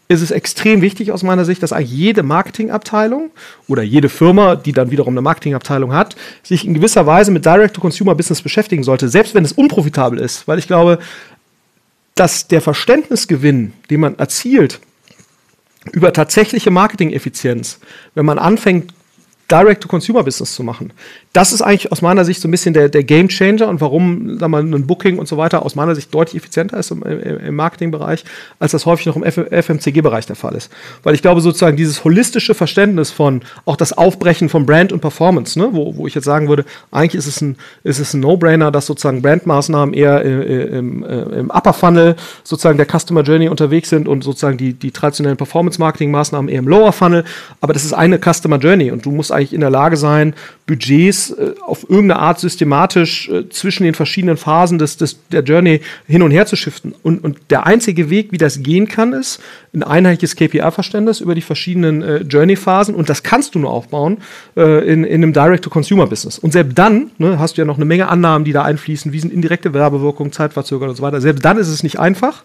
ist es extrem wichtig aus meiner Sicht, dass eigentlich jede Marketingabteilung oder jede Firma, die dann wiederum eine Marketingabteilung hat, sich in gewisser Weise mit Direct-to-Consumer-Business beschäftigen sollte, selbst wenn es unprofitabel ist. Weil ich glaube, dass der Verständnisgewinn, den man erzielt über tatsächliche Marketing-Effizienz, wenn man anfängt, Direct-to-Consumer-Business zu machen. Das ist eigentlich aus meiner Sicht so ein bisschen der Game-Changer und warum ein Booking und so weiter aus meiner Sicht deutlich effizienter ist im Marketingbereich, als das häufig noch im FMCG-Bereich der Fall ist. Weil ich glaube, sozusagen dieses holistische Verständnis von auch das Aufbrechen von Brand und Performance, ne, wo ich jetzt sagen würde, eigentlich ist es ein No-Brainer, dass sozusagen Brandmaßnahmen eher im Upper Funnel sozusagen der Customer Journey unterwegs sind und sozusagen die traditionellen Performance-Marketing-Maßnahmen eher im Lower Funnel. Aber das ist eine Customer Journey und du musst eigentlich in der Lage sein, Budgets auf irgendeine Art systematisch zwischen den verschiedenen Phasen der Journey hin und her zu shiften. Und der einzige Weg, wie das gehen kann, ist ein einheitliches KPI-Verständnis über die verschiedenen Journey-Phasen. Und das kannst du nur aufbauen in einem Direct-to-Consumer-Business. Und selbst dann hast du ja noch eine Menge Annahmen, die da einfließen. Wie sind indirekte Werbewirkungen, Zeitverzögerung und so weiter. Selbst dann ist es nicht einfach,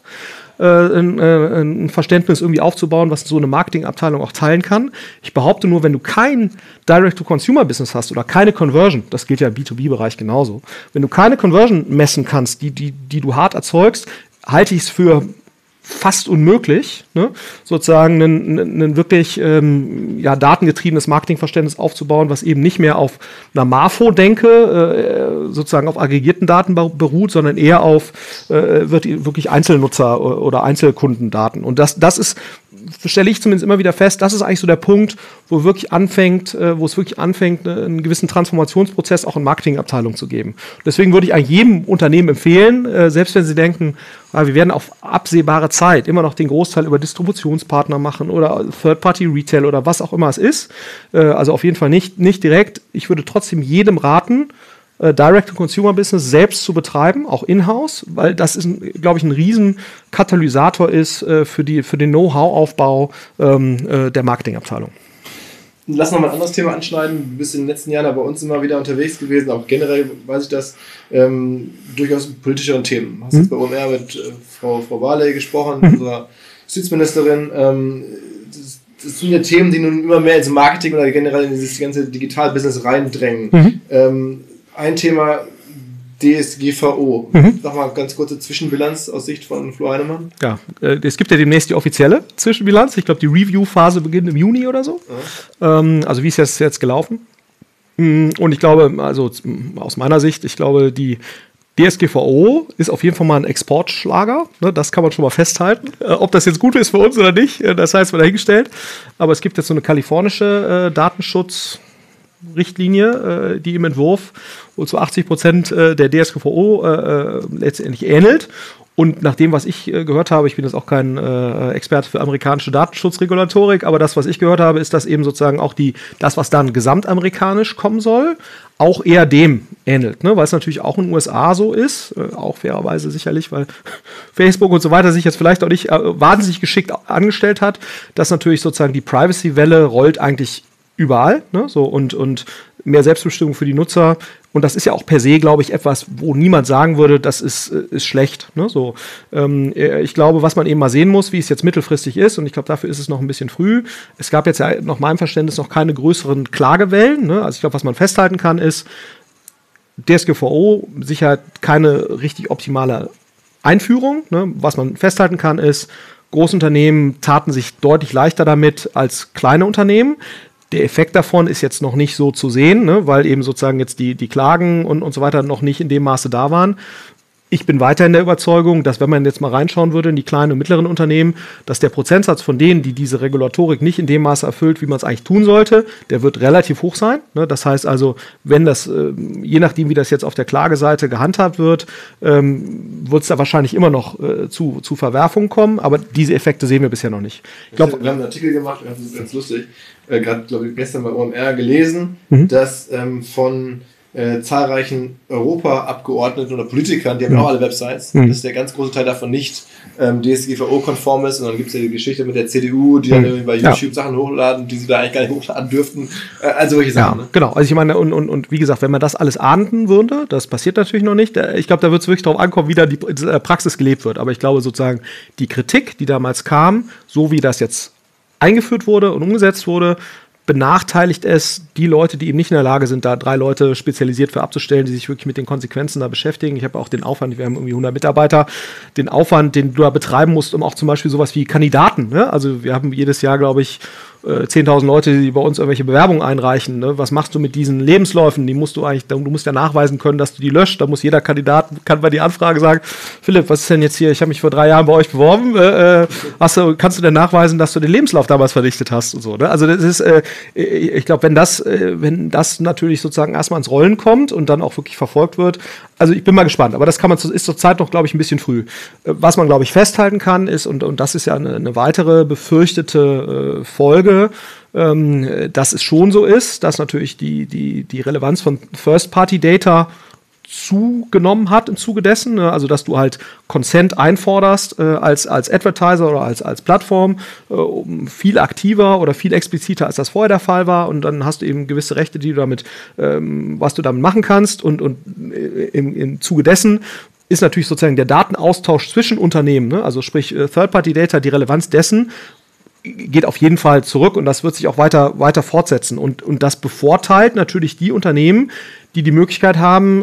ein Verständnis irgendwie aufzubauen, was so eine Marketingabteilung auch teilen kann. Ich behaupte nur, wenn du kein Direct-to-Consumer-Business hast oder keine Conversion, das gilt ja im B2B-Bereich genauso, wenn du keine Conversion messen kannst, die du hart erzeugst, halte ich es für fast unmöglich, ne, sozusagen ein wirklich datengetriebenes Marketingverständnis aufzubauen, was eben nicht mehr auf einer Marfo-Denke, sozusagen auf aggregierten Daten beruht, sondern eher auf wirklich Einzelnutzer- oder Einzelkundendaten. Und das ist, stelle ich zumindest immer wieder fest, das ist eigentlich so der Punkt, wo es wirklich anfängt, einen gewissen Transformationsprozess auch in Marketingabteilungen zu geben. Deswegen würde ich eigentlich jedem Unternehmen empfehlen, selbst wenn sie denken, wir werden auf absehbare Zeit immer noch den Großteil über Distributionspartner machen oder Third-Party-Retail oder was auch immer es ist. Also auf jeden Fall nicht direkt. Ich würde trotzdem jedem raten, Direct-to-Consumer-Business selbst zu betreiben, auch in-house, weil das ist, glaube ich, ein riesen Katalysator ist für den Know-how-Aufbau der Marketingabteilung. Lass noch mal ein anderes Thema anschneiden. Du bist in den letzten Jahren bei uns immer wieder unterwegs gewesen, auch generell weiß ich das, durchaus mit politischeren Themen. Du hast jetzt bei OMR mit Frau Barley gesprochen, unserer Justizministerin. Das sind ja Themen, die nun immer mehr ins Marketing oder generell in dieses ganze Digital-Business reindrängen. Ein Thema, DSGVO. Sag mal ganz kurze Zwischenbilanz aus Sicht von Flo Heinemann. Ja, es gibt ja demnächst die offizielle Zwischenbilanz. Ich glaube, die Review-Phase beginnt im Juni oder so. Also wie ist das jetzt gelaufen? Und ich glaube, also aus meiner Sicht, ich glaube, die DSGVO ist auf jeden Fall mal ein Exportschlager. Ne, das kann man schon mal festhalten. Ob das jetzt gut ist für uns oder nicht, das heißt mal dahingestellt. Aber es gibt jetzt so eine kalifornische Datenschutzrichtlinie, die im Entwurf wohl zu 80% der DSGVO letztendlich ähnelt. Und nach dem, was ich gehört habe, ich bin jetzt auch kein Experte für amerikanische Datenschutzregulatorik, aber das, was ich gehört habe, ist, dass eben sozusagen auch das, was dann gesamtamerikanisch kommen soll, auch eher dem ähnelt. Ne? Weil es natürlich auch in den USA so ist, auch fairerweise sicherlich, weil Facebook und so weiter sich jetzt vielleicht auch nicht wahnsinnig geschickt angestellt hat, dass natürlich sozusagen die Privacy-Welle rollt eigentlich überall, ne? So, und mehr Selbstbestimmung für die Nutzer. Und das ist ja auch per se, glaube ich, etwas, wo niemand sagen würde, das ist schlecht. Ne? So, ich glaube, was man eben mal sehen muss, wie es jetzt mittelfristig ist, und ich glaube, dafür ist es noch ein bisschen früh. Es gab jetzt ja nach meinem Verständnis noch keine größeren Klagewellen. Ne? Also ich glaube, was man festhalten kann, ist, DSGVO sicher keine richtig optimale Einführung. Ne? Was man festhalten kann, ist, Großunternehmen taten sich deutlich leichter damit als kleine Unternehmen. Der Effekt davon ist jetzt noch nicht so zu sehen, ne, weil eben sozusagen jetzt die Klagen und so weiter noch nicht in dem Maße da waren. Ich bin weiterhin der Überzeugung, dass wenn man jetzt mal reinschauen würde in die kleinen und mittleren Unternehmen, dass der Prozentsatz von denen, die diese Regulatorik nicht in dem Maße erfüllt, wie man es eigentlich tun sollte, der wird relativ hoch sein. Ne? Das heißt also, wenn das, je nachdem wie das jetzt auf der Klageseite gehandhabt wird, wird es da wahrscheinlich immer noch zu Verwerfungen kommen, aber diese Effekte sehen wir bisher noch nicht. Wir haben einen Artikel gemacht, das ist ganz lustig, gerade glaube ich gestern bei OMR gelesen, dass von zahlreichen Europa-Abgeordneten oder Politikern, die haben ja auch alle Websites, dass der ganz große Teil davon nicht DSGVO-konform ist. Und dann gibt es ja die Geschichte mit der CDU, die dann bei YouTube Sachen hochladen, die sie da eigentlich gar nicht hochladen dürften. Also solche Sachen. Ja, genau. Also ich meine, und wie gesagt, wenn man das alles ahnden würde, das passiert natürlich noch nicht. Ich glaube, da wird es wirklich darauf ankommen, wie da die Praxis gelebt wird. Aber ich glaube sozusagen, die Kritik, die damals kam, so wie das jetzt eingeführt wurde und umgesetzt wurde, benachteiligt es die Leute, die eben nicht in der Lage sind, da 3 Leute spezialisiert für abzustellen, die sich wirklich mit den Konsequenzen da beschäftigen. Ich habe auch den Aufwand, wir haben irgendwie 100 Mitarbeiter, den Aufwand, den du da betreiben musst, um auch zum Beispiel sowas wie Kandidaten, ne? Also wir haben jedes Jahr, glaube ich, 10.000 Leute, die bei uns irgendwelche Bewerbungen einreichen. Ne? Was machst du mit diesen Lebensläufen? Du musst ja nachweisen können, dass du die löscht. Da muss jeder Kandidat, kann bei die Anfrage sagen, Philipp, was ist denn jetzt hier? Ich habe mich vor 3 Jahren bei euch beworben. Kannst du denn nachweisen, dass du den Lebenslauf damals vernichtet hast und so? Ne? Also das ist, ich glaube, wenn das natürlich sozusagen erstmal ins Rollen kommt und dann auch wirklich verfolgt wird, also ich bin mal gespannt, aber das ist zurzeit noch, glaube ich, ein bisschen früh. Was man, glaube ich, festhalten kann, ist, und das ist ja eine weitere befürchtete Folge, dass es schon so ist, dass natürlich die Relevanz von First-Party-Data zugenommen hat im Zuge dessen, ne? Also dass du halt Consent einforderst als Advertiser oder als Plattform viel aktiver oder viel expliziter, als das vorher der Fall war, und dann hast du eben gewisse Rechte, die du damit, was du damit machen kannst, und im Zuge dessen ist natürlich sozusagen der Datenaustausch zwischen Unternehmen, ne? Also sprich Third-Party-Data, die Relevanz dessen geht auf jeden Fall zurück, und das wird sich auch weiter fortsetzen. Und das bevorteilt natürlich die Unternehmen, die Möglichkeit haben,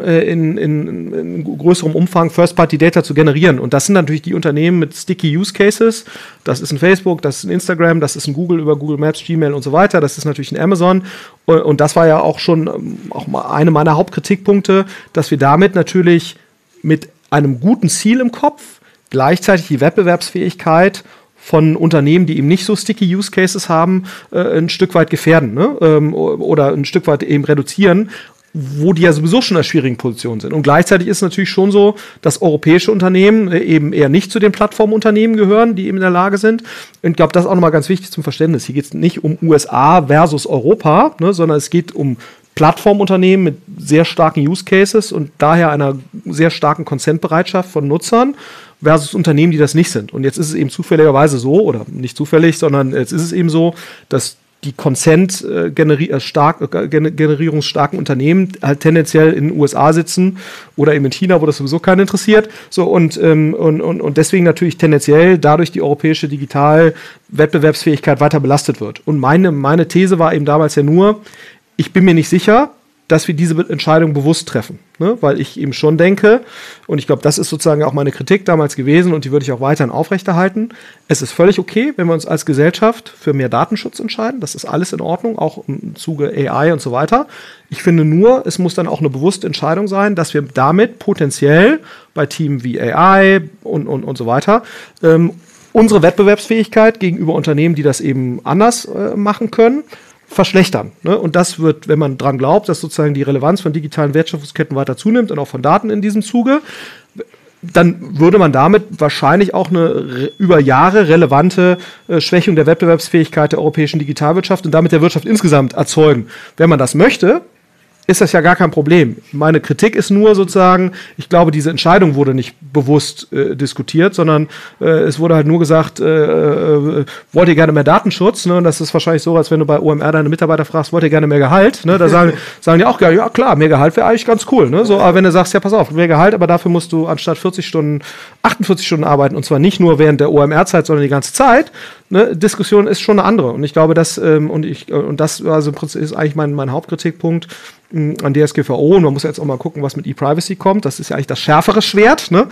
in größerem Umfang First-Party-Data zu generieren. Und das sind natürlich die Unternehmen mit sticky Use Cases. Das ist ein Facebook, das ist ein Instagram, das ist ein Google über Google Maps, Gmail und so weiter. Das ist natürlich ein Amazon. Und das war ja auch schon auch mal eine meiner Hauptkritikpunkte, dass wir damit natürlich mit einem guten Ziel im Kopf gleichzeitig die Wettbewerbsfähigkeit von Unternehmen, die eben nicht so sticky Use Cases haben, ein Stück weit gefährden, ne? Oder ein Stück weit eben reduzieren, wo die ja sowieso schon in einer schwierigen Position sind. Und gleichzeitig ist es natürlich schon so, dass europäische Unternehmen eben eher nicht zu den Plattformunternehmen gehören, die eben in der Lage sind. Und ich glaube, das ist auch nochmal ganz wichtig zum Verständnis. Hier geht es nicht um USA versus Europa, ne, sondern es geht um Plattformunternehmen mit sehr starken Use Cases und daher einer sehr starken Consent-Bereitschaft von Nutzern versus Unternehmen, die das nicht sind. Und jetzt ist es eben zufälligerweise so, oder nicht zufällig, sondern jetzt ist es eben so, dass die generierungsstarken Unternehmen halt tendenziell in den USA sitzen oder eben in China, wo das sowieso keinen interessiert. So, und deswegen natürlich tendenziell dadurch die europäische Digital-Wettbewerbsfähigkeit weiter belastet wird. Und meine These war eben damals ja nur, ich bin mir nicht sicher, dass wir diese Entscheidung bewusst treffen, ne? Weil ich eben schon denke, und ich glaube, das ist sozusagen auch meine Kritik damals gewesen und die würde ich auch weiterhin aufrechterhalten, es ist völlig okay, wenn wir uns als Gesellschaft für mehr Datenschutz entscheiden, das ist alles in Ordnung, auch im Zuge AI und so weiter. Ich finde nur, es muss dann auch eine bewusste Entscheidung sein, dass wir damit potenziell bei Themen wie AI und so weiter unsere Wettbewerbsfähigkeit gegenüber Unternehmen, die das eben anders machen können, verschlechtern. Ne? Und das wird, wenn man dran glaubt, dass sozusagen die Relevanz von digitalen Wertschöpfungsketten weiter zunimmt und auch von Daten in diesem Zuge, dann würde man damit wahrscheinlich auch eine über Jahre relevante Schwächung der Wettbewerbsfähigkeit der europäischen Digitalwirtschaft und damit der Wirtschaft insgesamt erzeugen. Wenn man das möchte, ist das ja gar kein Problem. Meine Kritik ist nur sozusagen, ich glaube, diese Entscheidung wurde nicht bewusst diskutiert, sondern es wurde halt nur gesagt, wollt ihr gerne mehr Datenschutz? Ne? Und das ist wahrscheinlich so, als wenn du bei OMR deine Mitarbeiter fragst, wollt ihr gerne mehr Gehalt? Ne? Da sagen die auch, ja klar, mehr Gehalt wäre eigentlich ganz cool. Ne? So, aber wenn du sagst, ja pass auf, mehr Gehalt, aber dafür musst du anstatt 40 Stunden 48 Stunden arbeiten, und zwar nicht nur während der OMR-Zeit, sondern die ganze Zeit, ne? Diskussion ist schon eine andere. Und ich glaube, das also im Prinzip ist eigentlich mein Hauptkritikpunkt an DSGVO, und man muss jetzt auch mal gucken, was mit E-Privacy kommt. Das ist ja eigentlich das schärfere Schwert, ne?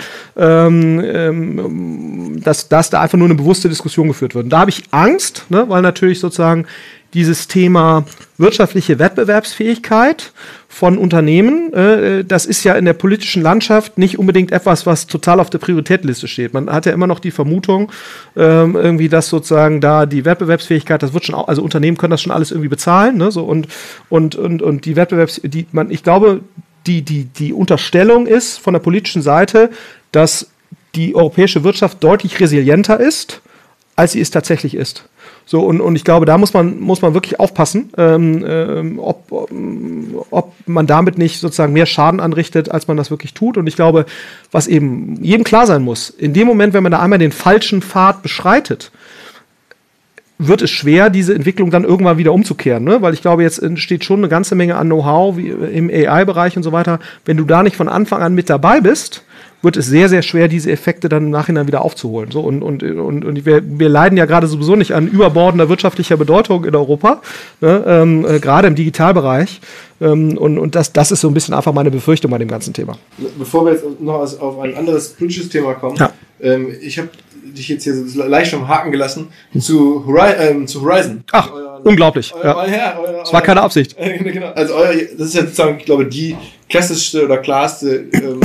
Dass da einfach nur eine bewusste Diskussion geführt wird. Und da habe ich Angst, ne? Weil natürlich sozusagen dieses Thema wirtschaftliche Wettbewerbsfähigkeit von Unternehmen, das ist ja in der politischen Landschaft nicht unbedingt etwas, was total auf der Prioritätenliste steht. Man hat ja immer noch die Vermutung, irgendwie, dass sozusagen da die Wettbewerbsfähigkeit, das wird schon, also Unternehmen können das schon alles irgendwie bezahlen, ne? So, und die ich glaube, die Unterstellung ist von der politischen Seite, dass die europäische Wirtschaft deutlich resilienter ist, als sie es tatsächlich ist. So, und ich glaube, da muss man wirklich aufpassen, ob man damit nicht sozusagen mehr Schaden anrichtet, als man das wirklich tut. Und ich glaube, was eben jedem klar sein muss, in dem Moment, wenn man da einmal den falschen Pfad beschreitet, wird es schwer, diese Entwicklung dann irgendwann wieder umzukehren, ne? Weil ich glaube, jetzt entsteht schon eine ganze Menge an Know-how im AI-Bereich und so weiter. Wenn du da nicht von Anfang an mit dabei bist, wird es sehr, sehr schwer, diese Effekte dann im Nachhinein wieder aufzuholen. So, und wir leiden ja gerade sowieso nicht an überbordender wirtschaftlicher Bedeutung in Europa, ne? Gerade im Digitalbereich. Und das ist so ein bisschen einfach meine Befürchtung bei dem ganzen Thema. Bevor wir jetzt noch auf ein anderes politisches Thema kommen, ich habe dich jetzt hier so leicht vom Haken gelassen zu Horizon. Ach, unglaublich. Das war keine Absicht. Genau. Also das ist ja sozusagen, ich glaube, die klassischste oder klarste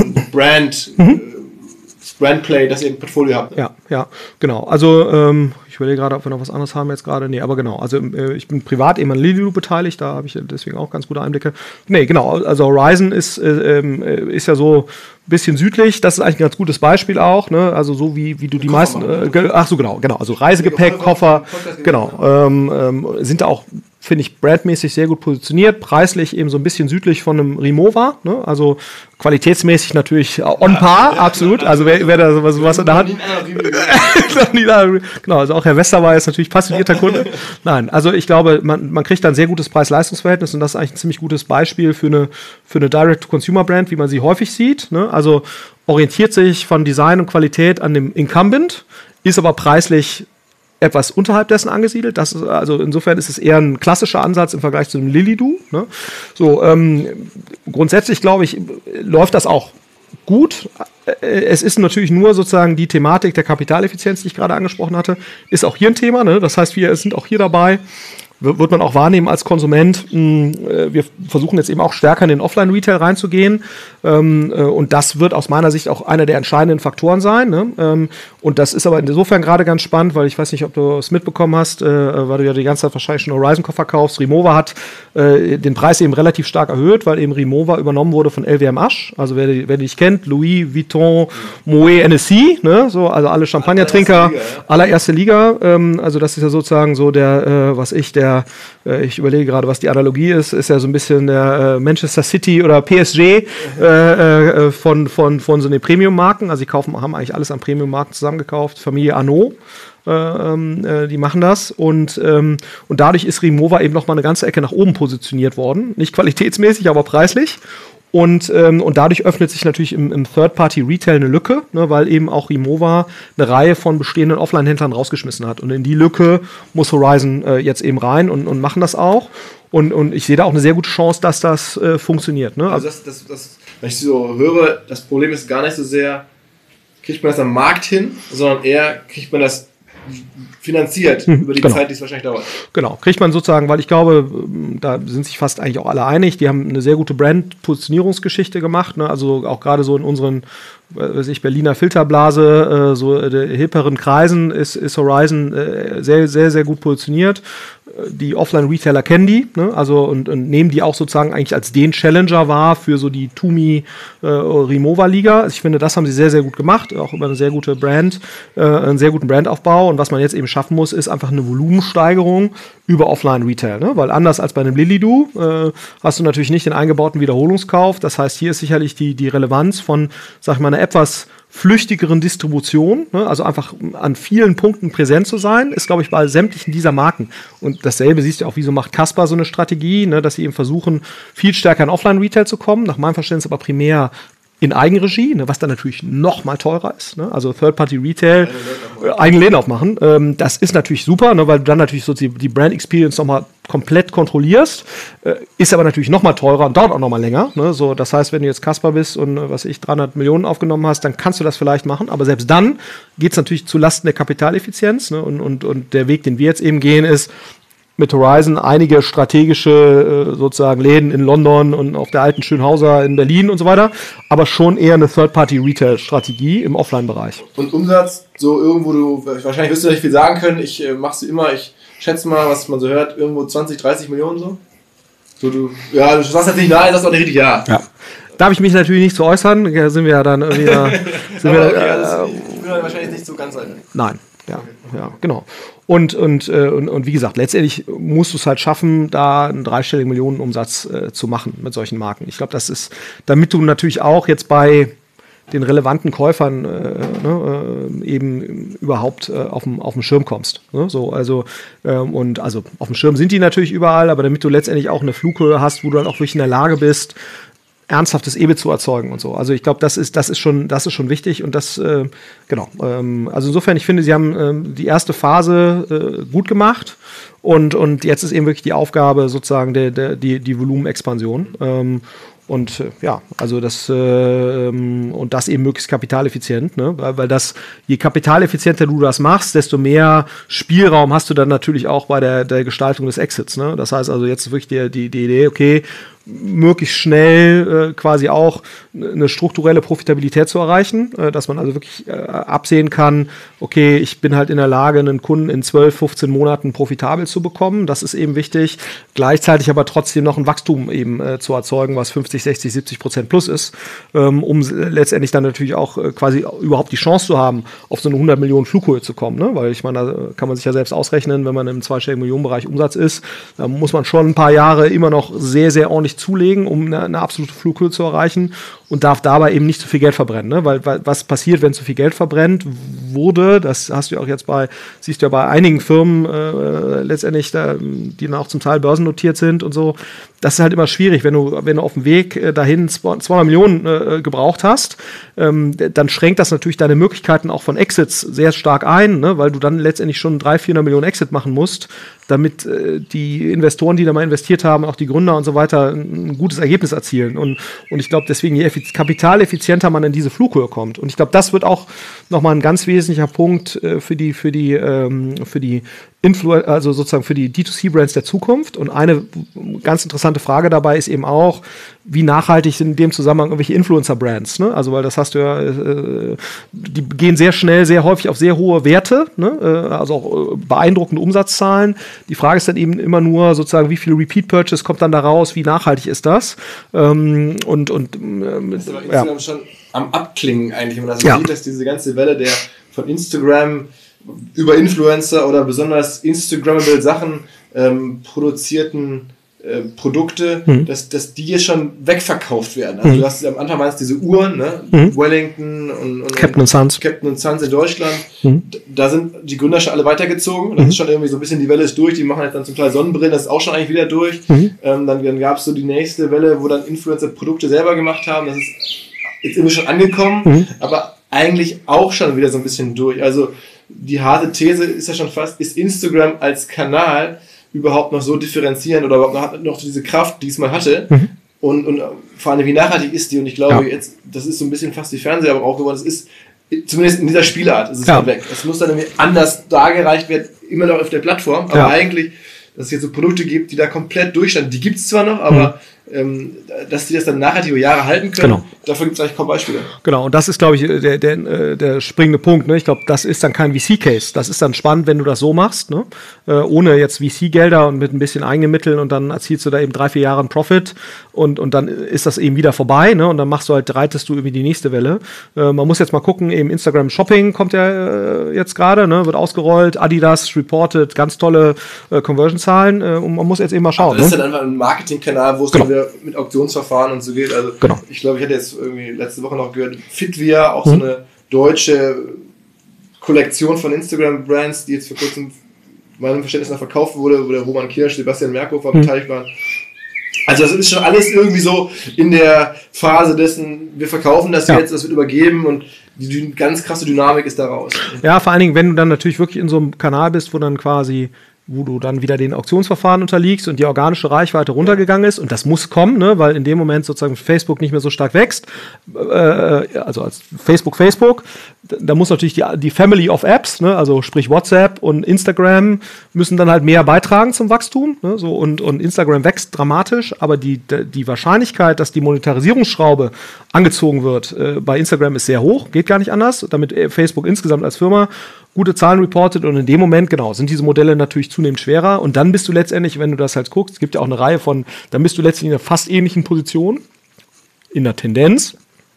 Brandplay, das ihr im Portfolio habt. Ja, genau. Also ich überlege gerade, ob wir noch was anderes haben jetzt gerade. Nee, aber genau. Also ich bin privat eben an Lililu beteiligt, da habe ich deswegen auch ganz gute Einblicke. Nee, genau. Also Horizon ist ja so ein bisschen südlich. Das ist eigentlich ein ganz gutes Beispiel auch. Ne? Also so wie du die meisten... genau. Also Reisegepäck, Koffer, genau. Sind da auch, finde ich, brandmäßig sehr gut positioniert, preislich eben so ein bisschen südlich von einem Rimowa, ne? Also qualitätsmäßig natürlich on par, absolut. Also wer da was in der Hand... Genau, also auch Herr Westermeier ist natürlich passionierter Kunde. Nein, also ich glaube, man kriegt da ein sehr gutes Preis-Leistungs-Verhältnis und das ist eigentlich ein ziemlich gutes Beispiel für eine Direct-to-Consumer-Brand, wie man sie häufig sieht, ne? Also orientiert sich von Design und Qualität an dem Incumbent, ist aber preislich etwas unterhalb dessen angesiedelt. Also insofern ist es eher ein klassischer Ansatz im Vergleich zu dem Lilidu. Ne? So, grundsätzlich glaube ich, läuft das auch gut. Es ist natürlich nur sozusagen die Thematik der Kapitaleffizienz, die ich gerade angesprochen hatte, ist auch hier ein Thema. Ne? Das heißt, wir sind auch hier dabei. Wird man auch wahrnehmen als Konsument. Wir versuchen jetzt eben auch stärker in den Offline-Retail reinzugehen. Und das wird aus meiner Sicht auch einer der entscheidenden Faktoren sein. Ne? Und das ist aber insofern gerade ganz spannend, weil ich weiß nicht, ob du es mitbekommen hast, weil du ja die ganze Zeit wahrscheinlich schon Horizon-Koffer kaufst. Rimowa hat den Preis eben relativ stark erhöht, weil eben Rimowa übernommen wurde von LVMH. Also wer die nicht kennt, Louis Vuitton, Moet Hennessy, ne? So, also alle Champagnertrinker, allererste Liga. Also das ist ja sozusagen so ich überlege gerade, was die Analogie ist ja so ein bisschen der Manchester City oder PSG von so den Premium-Marken. Also haben eigentlich alles an Premium-Marken zusammengekauft. Familie Arnault, die machen das. Und dadurch ist Rimowa eben noch mal eine ganze Ecke nach oben positioniert worden. Nicht qualitätsmäßig, aber preislich. Und dadurch öffnet sich natürlich im Third-Party-Retail eine Lücke, ne, weil eben auch Rimowa eine Reihe von bestehenden Offline-Händlern rausgeschmissen hat. Und in die Lücke muss Horizon jetzt eben rein und machen das auch. Und ich sehe da auch eine sehr gute Chance, dass das funktioniert. Ne? Also wenn ich so höre, das Problem ist gar nicht so sehr, kriegt man das am Markt hin, sondern eher kriegt man das finanziert über die Zeit, die es wahrscheinlich dauert. Genau, kriegt man sozusagen, weil ich glaube, da sind sich fast eigentlich auch alle einig, die haben eine sehr gute Brand-Positionierungsgeschichte gemacht, ne? Also auch gerade so in unseren Berliner Filterblase, so der hipperen Kreisen ist Horizon sehr, sehr, sehr gut positioniert. Die Offline-Retailer kennen die, ne? Also und nehmen die auch sozusagen eigentlich als den Challenger wahr für so die Tumi Rimowa-Liga. Also ich finde, das haben sie sehr, sehr gut gemacht, auch über eine sehr gute Brand, einen sehr guten Brandaufbau. Und was man jetzt eben schaffen muss, ist einfach eine Volumensteigerung über Offline-Retail, ne? Weil anders als bei einem Lilidu hast du natürlich nicht den eingebauten Wiederholungskauf. Das heißt, hier ist sicherlich die Relevanz von, sag ich mal, einer etwas flüchtigeren Distribution, ne? Also einfach an vielen Punkten präsent zu sein, ist, glaube ich, bei sämtlichen dieser Marken. Und dasselbe siehst du auch, wieso macht Kasper so eine Strategie, ne? Dass sie eben versuchen, viel stärker in Offline-Retail zu kommen, nach meinem Verständnis aber primär in Eigenregie, ne, was dann natürlich noch mal teurer ist. Ne? Also Third-Party-Retail, eigene Läden aufmachen. Das ist natürlich super, ne, weil du dann natürlich so die Brand-Experience noch mal komplett kontrollierst. Ist aber natürlich noch mal teurer und dauert auch noch mal länger. Ne? So, das heißt, wenn du jetzt Kasper bist und 300 Millionen aufgenommen hast, dann kannst du das vielleicht machen. Aber selbst dann geht es natürlich zulasten der Kapitaleffizienz. Ne? Und der Weg, den wir jetzt eben gehen, ist, mit Horizon einige strategische sozusagen Läden in London und auf der alten Schönhauser in Berlin und so weiter, aber schon eher eine Third-Party-Retail-Strategie im Offline-Bereich. Und Umsatz, so irgendwo, wahrscheinlich wirst du nicht viel sagen können, ich schätze mal, was man so hört, irgendwo 20, 30 Millionen so? Du sagst jetzt nicht nein, das ist auch nicht richtig ja. Darf ich mich natürlich nicht zu äußern, da sind wir ja dann irgendwie... wahrscheinlich nicht so ganz einfach. Nein. Ja, genau. Und wie gesagt, letztendlich musst du es halt schaffen, da einen dreistelligen Millionenumsatz zu machen mit solchen Marken. Ich glaube, das ist, damit du natürlich auch jetzt bei den relevanten Käufern eben überhaupt auf dem Schirm kommst. Ne? So, also auf dem Schirm sind die natürlich überall, aber damit du letztendlich auch eine Flughöhe hast, wo du dann auch wirklich in der Lage bist, ernsthaftes EBIT zu erzeugen und so. Also ich glaube, das ist schon wichtig und das, genau. Also insofern, ich finde, sie haben die erste Phase gut gemacht und jetzt ist eben wirklich die Aufgabe sozusagen die Volumenexpansion. Also das und das eben möglichst kapitaleffizient, ne? Weil das, je kapitaleffizienter du das machst, desto mehr Spielraum hast du dann natürlich auch bei der Gestaltung des Exits, ne? Das heißt also jetzt wirklich die Idee, okay, möglichst schnell quasi auch eine strukturelle Profitabilität zu erreichen, dass man also wirklich absehen kann, okay, ich bin halt in der Lage, einen Kunden in 12, 15 Monaten profitabel zu bekommen. Das ist eben wichtig. Gleichzeitig aber trotzdem noch ein Wachstum eben zu erzeugen, was 50, 60, 70% plus ist, um letztendlich dann natürlich auch quasi überhaupt die Chance zu haben, auf so eine 100 Millionen Flughöhe zu kommen. Ne? Weil ich meine, da kann man sich ja selbst ausrechnen, wenn man im zweistelligen Millionenbereich Umsatz ist, da muss man schon ein paar Jahre immer noch sehr, sehr ordentlich zulegen, um eine absolute Flughöhe zu erreichen und darf dabei eben nicht zu viel Geld verbrennen. Ne? Weil was passiert, wenn zu viel Geld verbrennt wurde, das hast du auch jetzt siehst du ja bei einigen Firmen letztendlich, die dann auch zum Teil börsennotiert sind und so. Das ist halt immer schwierig, wenn du auf dem Weg dahin 200 Millionen gebraucht hast, dann schränkt das natürlich deine Möglichkeiten auch von Exits sehr stark ein, ne? Weil du dann letztendlich schon 300-400 Millionen Exit machen musst, damit die Investoren, die da mal investiert haben, auch die Gründer und so weiter, ein gutes Ergebnis erzielen. Und ich glaube, deswegen, je kapitaleffizienter man in diese Flughöhe kommt. Und ich glaube, das wird auch nochmal ein ganz wesentlicher Punkt für die also sozusagen für die D2C-Brands der Zukunft. Und eine ganz interessante Frage dabei ist eben auch, wie nachhaltig sind in dem Zusammenhang irgendwelche Influencer-Brands, ne? Also, weil das hast du ja, die gehen sehr schnell, sehr häufig auf sehr hohe Werte, ne? Also auch beeindruckende Umsatzzahlen. Die Frage ist dann eben immer nur sozusagen, wie viel Repeat-Purchase kommt dann da raus, wie nachhaltig ist das? Das ist aber Instagram schon am Abklingen eigentlich, wenn man das sieht, dass diese ganze Welle der von Instagram über Influencer oder besonders Instagrammable Sachen produzierten Produkte, dass die jetzt schon wegverkauft werden. Also du hast am Anfang meinst diese Uhren, ne? Wellington und Captain Sons in Deutschland. Da sind die Gründer schon alle weitergezogen. Das ist schon irgendwie so ein bisschen, die Welle ist durch. Die machen jetzt dann zum Teil Sonnenbrillen, das ist auch schon eigentlich wieder durch. Dann gab es so die nächste Welle, wo dann Influencer Produkte selber gemacht haben. Das ist jetzt irgendwie schon angekommen, aber eigentlich auch schon wieder so ein bisschen durch. Also die harte These ist ja schon fast, ist Instagram als Kanal überhaupt noch so differenzieren oder überhaupt noch diese Kraft, die es mal hatte und vor allem, wie nachhaltig ist die? Und ich glaube jetzt, das ist so ein bisschen fast die Fernseher auch geworden, es ist zumindest in dieser Spielart, ist es dann weg. Es muss dann irgendwie anders dargereicht werden, immer noch auf der Plattform, aber eigentlich, dass es jetzt so Produkte gibt, die da komplett durchstanden, die gibt es zwar noch, aber dass die das dann nachhaltig über Jahre halten können, dafür gibt es eigentlich kaum Beispiele. Genau, und das ist, glaube ich, der springende Punkt. Ne? Ich glaube, das ist dann kein VC-Case. Das ist dann spannend, wenn du das so machst, ne? Ohne jetzt VC-Gelder und mit ein bisschen eigenen Mitteln und dann erzielst du da eben 3-4 Jahre einen Profit und dann ist das eben wieder vorbei, ne? Und dann reitest du irgendwie die nächste Welle. Man muss jetzt mal gucken, eben Instagram Shopping kommt ja jetzt gerade, ne? Wird ausgerollt, Adidas reported, ganz tolle Conversion-Zahlen und man muss jetzt eben mal schauen. Aber das ist dann einfach ein Marketingkanal, wo es dann wieder mit Auktionsverfahren und so geht. Also ich glaube, ich hatte jetzt irgendwie letzte Woche noch gehört, Fitvia, auch so eine deutsche Kollektion von Instagram-Brands, die jetzt vor kurzem meinem Verständnis nach verkauft wurde, wo der Roman Kirsch, Sebastian Merkofer beteiligt waren. Also das ist schon alles irgendwie so in der Phase dessen, wir verkaufen das jetzt, das wird übergeben und die ganz krasse Dynamik ist daraus. Ja, vor allen Dingen, wenn du dann natürlich wirklich in so einem Kanal bist, wo du dann wieder den Auktionsverfahren unterliegst und die organische Reichweite runtergegangen ist. Und das muss kommen, ne? Weil in dem Moment sozusagen Facebook nicht mehr so stark wächst. Also als Facebook. Da muss natürlich die Family of Apps, ne? Also sprich WhatsApp und Instagram müssen dann halt mehr beitragen zum Wachstum. Ne? So, und Instagram wächst dramatisch, aber die Wahrscheinlichkeit, dass die Monetarisierungsschraube angezogen wird, bei Instagram ist sehr hoch, geht gar nicht anders, damit Facebook insgesamt als Firma gute Zahlen reportet und in dem Moment, sind diese Modelle natürlich zunehmend schwerer und dann bist du letztendlich, wenn du das halt guckst, es gibt ja auch eine Reihe von, dann bist du letztendlich in einer fast ähnlichen Position, in der Tendenz,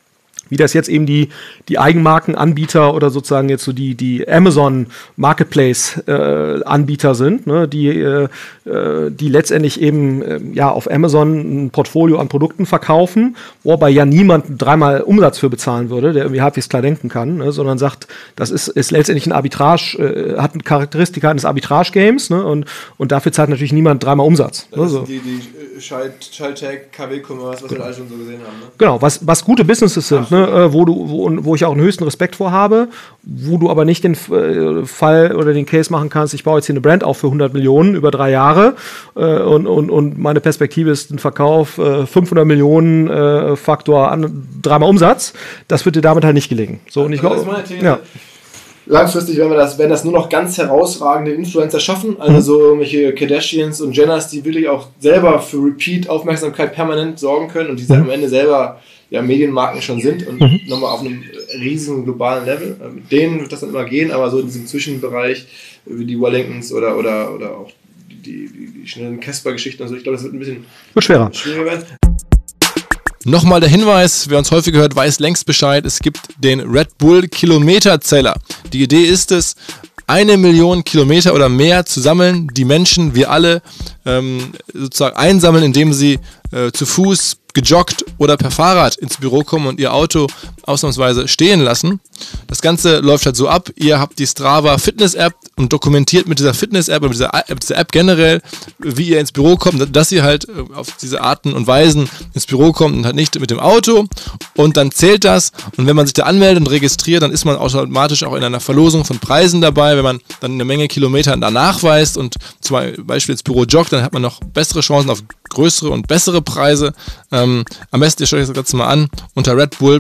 wie das jetzt eben die Eigenmarkenanbieter oder sozusagen jetzt so die Amazon Marketplace Anbieter sind, ne, die letztendlich eben auf Amazon ein Portfolio an Produkten verkaufen, wobei ja niemand dreimal Umsatz für bezahlen würde, der irgendwie halbwegs klar denken kann, ne, sondern sagt, das ist letztendlich ein Arbitrage, hat eine Charakteristika eines Arbitrage-Games, ne, und dafür zahlt natürlich niemand dreimal Umsatz. Das ne, sind so. die Schalttag, KW-Commerce, was wir alle schon so gesehen haben. Ne? Genau, was gute Businesses sind, ne, wo ich auch einen höchsten Respekt vor habe, wo du aber nicht den Fall oder den Case machen kannst, ich baue jetzt hier eine Brand auf für 100 Millionen über 3 Jahre und meine Perspektive ist ein Verkauf 500 Millionen Faktor an 3-mal Umsatz. Das wird dir damit halt nicht gelingen. So, und ich glaube, ja. Langfristig werden das nur noch ganz herausragende Influencer schaffen, also so irgendwelche Kardashians und Jenners, die wirklich auch selber für Repeat-Aufmerksamkeit permanent sorgen können und die am Ende selber Medienmarken schon sind und nochmal auf einem riesen globalen Level. Mit denen wird das dann immer gehen, aber so in diesem Zwischenbereich wie die Wellingtons oder auch die schnellen Casper-Geschichten und so, ich glaube, das wird ein bisschen schwieriger werden. Nochmal der Hinweis, wer uns häufiger hört, weiß längst Bescheid, es gibt den Red Bull Kilometerzähler. Die Idee ist es, 1 Million Kilometer oder mehr zu sammeln, die Menschen, wir alle, sozusagen einsammeln, indem sie zu Fuß, gejoggt oder per Fahrrad ins Büro kommen und ihr Auto ausnahmsweise stehen lassen. Das Ganze läuft halt so ab, ihr habt die Strava Fitness App und dokumentiert mit dieser Fitness App und dieser App generell, wie ihr ins Büro kommt, dass ihr halt auf diese Arten und Weisen ins Büro kommt und halt nicht mit dem Auto, und dann zählt das, und wenn man sich da anmeldet und registriert, dann ist man automatisch auch in einer Verlosung von Preisen dabei. Wenn man dann eine Menge Kilometer da nachweist und zum Beispiel ins Büro joggt, dann hat man noch bessere Chancen auf größere und bessere Preise. Am besten ihr schaut euch das Ganze mal an unter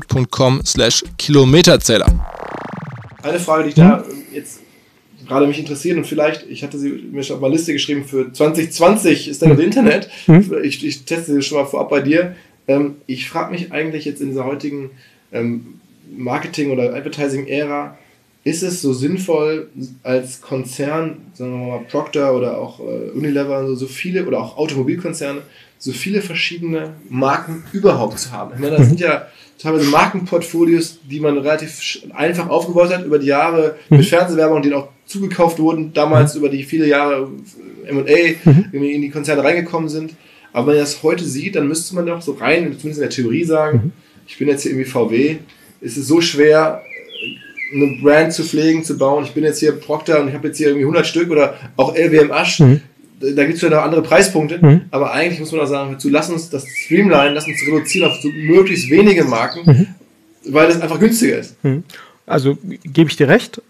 redbull.com/Kilometerzähler. Eine Frage, die ich da jetzt gerade mich interessiert, und vielleicht, ich hatte sie mir schon auf meine Liste geschrieben, für 2020 ist dann das Internet. Ich teste sie schon mal vorab bei dir. Ich frage mich eigentlich jetzt in dieser heutigen Marketing- oder Advertising-Ära, ist es so sinnvoll, als Konzern, sagen wir mal Procter oder auch Unilever, so viele, oder auch Automobilkonzerne, so viele verschiedene Marken überhaupt zu haben? Ich meine, das sind ja teilweise Markenportfolios, die man relativ einfach aufgebaut hat über die Jahre mit Fernsehwerbung, die auch zugekauft wurden, damals über die viele Jahre M&A irgendwie in die Konzerne reingekommen sind. Aber wenn man das heute sieht, dann müsste man doch so rein, zumindest in der Theorie sagen, ich bin jetzt hier irgendwie VW, ist es so schwer, eine Brand zu pflegen, zu bauen. Ich bin jetzt hier Procter und ich habe jetzt hier irgendwie 100 Stück oder auch LWM Asch. Da gibt es ja noch andere Preispunkte, aber eigentlich muss man auch sagen, lass uns das streamline, lass uns reduzieren auf so möglichst wenige Marken, weil das einfach günstiger ist. Also gebe ich dir recht.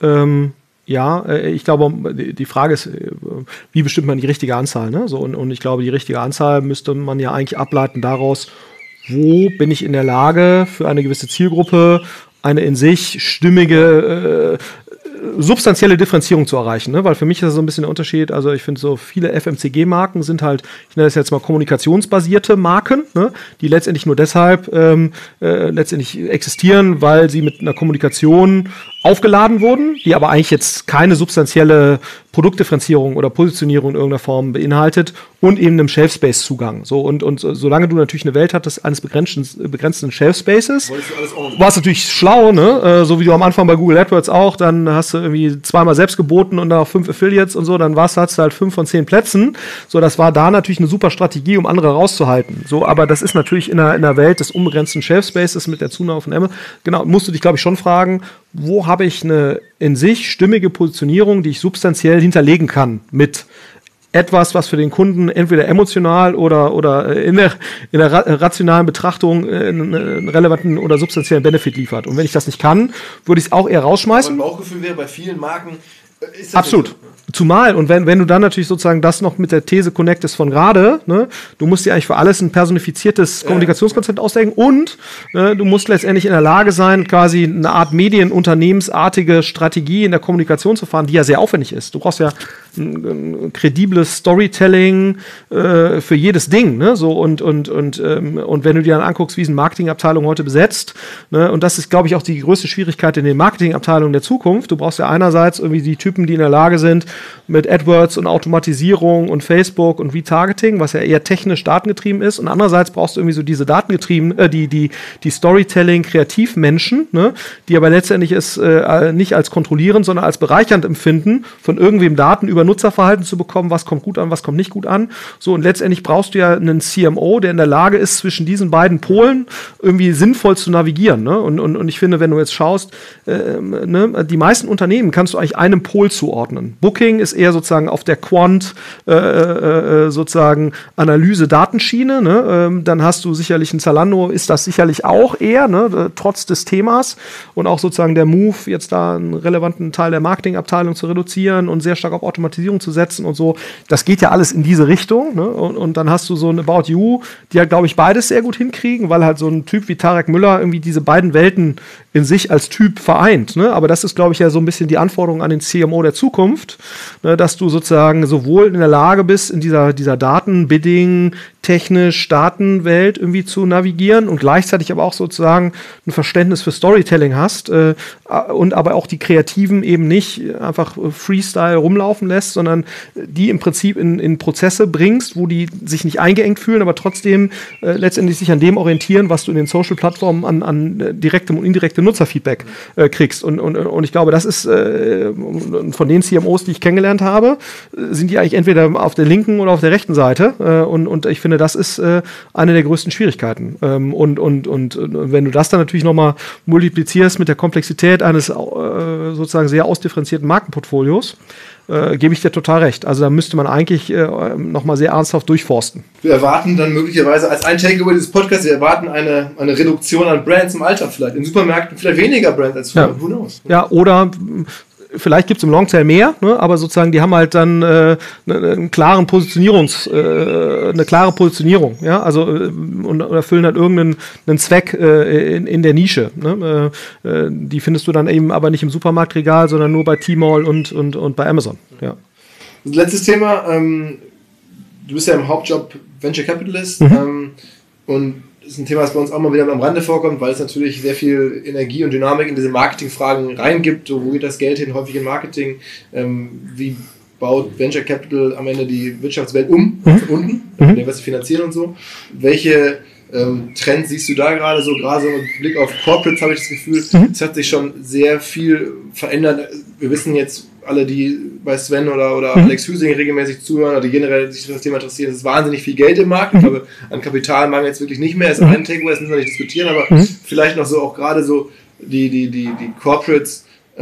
Ich glaube, die Frage ist, wie bestimmt man die richtige Anzahl? Ne? So, und ich glaube, die richtige Anzahl müsste man ja eigentlich ableiten daraus, wo bin ich in der Lage, für eine gewisse Zielgruppe eine in sich stimmige, substanzielle Differenzierung zu erreichen, ne? Weil für mich ist das so ein bisschen der Unterschied, also ich finde so viele FMCG-Marken sind halt, ich nenne das jetzt mal kommunikationsbasierte Marken, ne? Die letztendlich nur deshalb letztendlich existieren, weil sie mit einer Kommunikation aufgeladen wurden, die aber eigentlich jetzt keine substanzielle Produktdifferenzierung oder Positionierung in irgendeiner Form beinhaltet und eben einem Shelf-Space-Zugang. So, und solange du natürlich eine Welt hattest eines begrenzten Shelf-Spaces, war es natürlich schlau, ne? So wie du am Anfang bei Google AdWords auch, dann hast du irgendwie 2-mal selbst geboten und dann auch 5 Affiliates und so, dann hast du halt 5 von 10 Plätzen. So, das war da natürlich eine super Strategie, um andere rauszuhalten. So, aber das ist natürlich in einer Welt des unbegrenzten Shelf-Spaces mit der Zunahme von Amazon. Genau, musst du dich, glaube ich, schon fragen, wo habe ich eine in sich stimmige Positionierung, die ich substanziell hinterlegen kann mit etwas, was für den Kunden entweder emotional oder in der rationalen Betrachtung einen relevanten oder substanziellen Benefit liefert. Und wenn ich das nicht kann, würde ich es auch eher rausschmeißen. Mein Bauchgefühl wäre bei vielen Marken, ist das absolut. Zumal, und wenn du dann natürlich sozusagen das noch mit der These connectest von gerade, ne, du musst dir eigentlich für alles ein personifiziertes Kommunikationskonzept ausdenken und du musst letztendlich in der Lage sein, quasi eine Art medienunternehmensartige Strategie in der Kommunikation zu fahren, die ja sehr aufwendig ist. Du brauchst ja ein kredibles Storytelling für jedes Ding, ne? So und wenn du dir dann anguckst, wie es eine Marketingabteilung heute besetzt, ne? Und das ist, glaube ich, auch die größte Schwierigkeit in den Marketingabteilungen der Zukunft. Du brauchst ja einerseits irgendwie die Typen, die in der Lage sind, mit AdWords und Automatisierung und Facebook und Retargeting, was ja eher technisch datengetrieben ist, und andererseits brauchst du irgendwie so diese datengetrieben, die Storytelling-Kreativmenschen, ne? Die aber letztendlich es nicht als kontrollierend, sondern als bereichernd empfinden, von irgendwem Daten über Nutzerverhalten zu bekommen, was kommt gut an, was kommt nicht gut an. So, und letztendlich brauchst du ja einen CMO, der in der Lage ist, zwischen diesen beiden Polen irgendwie sinnvoll zu navigieren. Ne? Und ich finde, wenn du jetzt schaust, ne, die meisten Unternehmen kannst du eigentlich einem Pol zuordnen. Booking ist eher sozusagen auf der Quant sozusagen Analyse-Datenschiene. Ne? Dann hast du sicherlich ein Zalando, ist das sicherlich auch eher, ne, trotz des Themas, und auch sozusagen der Move, jetzt da einen relevanten Teil der Marketingabteilung zu reduzieren und sehr stark auf Automatisierung zu setzen und so. Das geht ja alles in diese Richtung. Ne? Und dann hast du so ein About You, die halt, glaube ich, beides sehr gut hinkriegen, weil halt so ein Typ wie Tarek Müller irgendwie diese beiden Welten in sich als Typ vereint. Ne? Aber das ist, glaube ich, ja so ein bisschen die Anforderung an den CMO der Zukunft, ne? Dass du sozusagen sowohl in der Lage bist, in dieser Datenbidding, technisch Datenwelt irgendwie zu navigieren und gleichzeitig aber auch sozusagen ein Verständnis für Storytelling hast und aber auch die Kreativen eben nicht einfach Freestyle rumlaufen lässt, sondern die im Prinzip in Prozesse bringst, wo die sich nicht eingeengt fühlen, aber trotzdem letztendlich sich an dem orientieren, was du in den Social-Plattformen an direktem und indirektem Nutzerfeedback kriegst. Und ich glaube, das ist von den CMOs, die ich kennengelernt habe, sind die eigentlich entweder auf der linken oder auf der rechten Seite. Und ich finde, das ist eine der größten Schwierigkeiten. Und wenn du das dann natürlich nochmal multiplizierst mit der Komplexität eines sozusagen sehr ausdifferenzierten Markenportfolios, gebe ich dir total recht. Also da müsste man eigentlich nochmal sehr ernsthaft durchforsten. Wir erwarten dann möglicherweise als ein Takeaway dieses Podcasts, wir erwarten eine Reduktion an Brands im Alltag vielleicht. In Supermärkten vielleicht weniger Brands als früher. Ja. Who knows? Ja, oder vielleicht gibt es im Longtail mehr, ne? Aber sozusagen die haben halt dann eine klare Positionierung, ja, also und erfüllen halt irgendeinen Zweck in der Nische. Ne? Die findest du dann eben aber nicht im Supermarktregal, sondern nur bei Tmall und bei Amazon. Ja. Letztes Thema, du bist ja im Hauptjob Venture Capitalist und das ist ein Thema, das bei uns auch mal wieder am Rande vorkommt, weil es natürlich sehr viel Energie und Dynamik in diese Marketingfragen reingibt. Wo geht das Geld hin? Häufig in Marketing. Wie baut Venture Capital am Ende die Wirtschaftswelt um? Von unten, was sie finanzieren und so. Welche Trends siehst du da gerade so mit Blick auf Corporates habe ich das Gefühl, es hat sich schon sehr viel verändert. Wir wissen jetzt alle, die bei Sven oder Alex Hüsing regelmäßig zuhören oder die generell sich für das Thema interessieren, es ist wahnsinnig viel Geld im Markt. Ich glaube, an Kapital mangelt es wirklich nicht mehr. Das ist ein Takeaway, das müssen wir nicht diskutieren, aber vielleicht noch so auch gerade so die Corporates,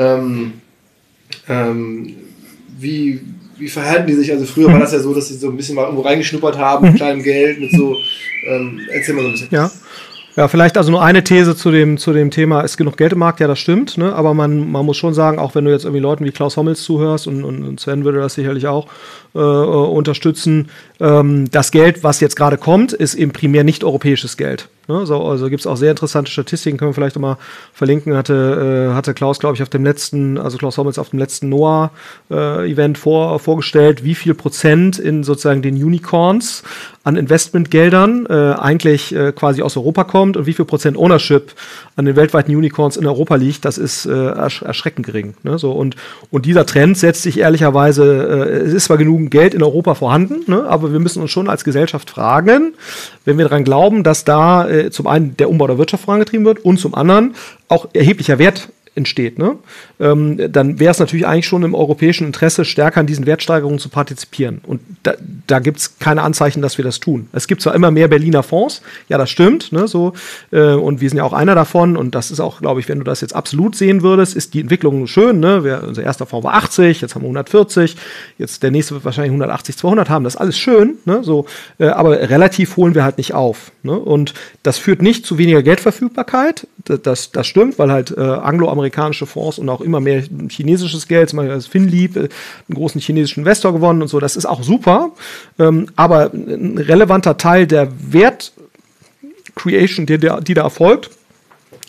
wie verhalten die sich? Also früher war das ja so, dass sie so ein bisschen mal irgendwo reingeschnuppert haben, mit kleinem Geld, mit so, erzähl mal so ein bisschen. Ja, vielleicht also nur eine These zu dem Thema, ist genug Geld im Markt, ja, das stimmt, ne? Aber man muss schon sagen, auch wenn du jetzt irgendwie Leuten wie Klaus Hommels zuhörst und Sven würde das sicherlich auch unterstützen, das Geld, was jetzt gerade kommt, ist eben primär nicht europäisches Geld. Ne? Also gibt es auch sehr interessante Statistiken, können wir vielleicht nochmal verlinken, hatte Klaus, glaube ich, Klaus Hommels auf dem letzten NOAA-Event vorgestellt, wie viel Prozent in sozusagen den Unicorns an Investmentgeldern eigentlich quasi aus Europa kommt und wie viel Prozent Ownership an den weltweiten Unicorns in Europa liegt. Das ist erschreckend gering. Ne? So, und dieser Trend setzt sich ehrlicherweise, es ist zwar genug Geld in Europa vorhanden, ne? Aber wir müssen uns schon als Gesellschaft fragen, wenn wir daran glauben, dass da zum einen der Umbau der Wirtschaft vorangetrieben wird und zum anderen auch erheblicher Wert entsteht, ne? Dann wäre es natürlich eigentlich schon im europäischen Interesse, stärker an diesen Wertsteigerungen zu partizipieren. Und da gibt es keine Anzeichen, dass wir das tun. Es gibt zwar immer mehr Berliner Fonds, ja, das stimmt, ne, so, und wir sind ja auch einer davon. Und das ist auch, glaube ich, wenn du das jetzt absolut sehen würdest, ist die Entwicklung schön. Ne? Unser erster Fonds war 80, jetzt haben wir 140, jetzt der nächste wird wahrscheinlich 180, 200 haben. Das ist alles schön, ne, so, aber relativ holen wir halt nicht auf. Ne? Und das führt nicht zu weniger Geldverfügbarkeit. Das stimmt, weil halt angloamerikanische Fonds und auch immer mehr chinesisches Geld, zum Beispiel das Finlieb, einen großen chinesischen Investor gewonnen und so, das ist auch super, aber ein relevanter Teil der Wert-Creation, die da erfolgt,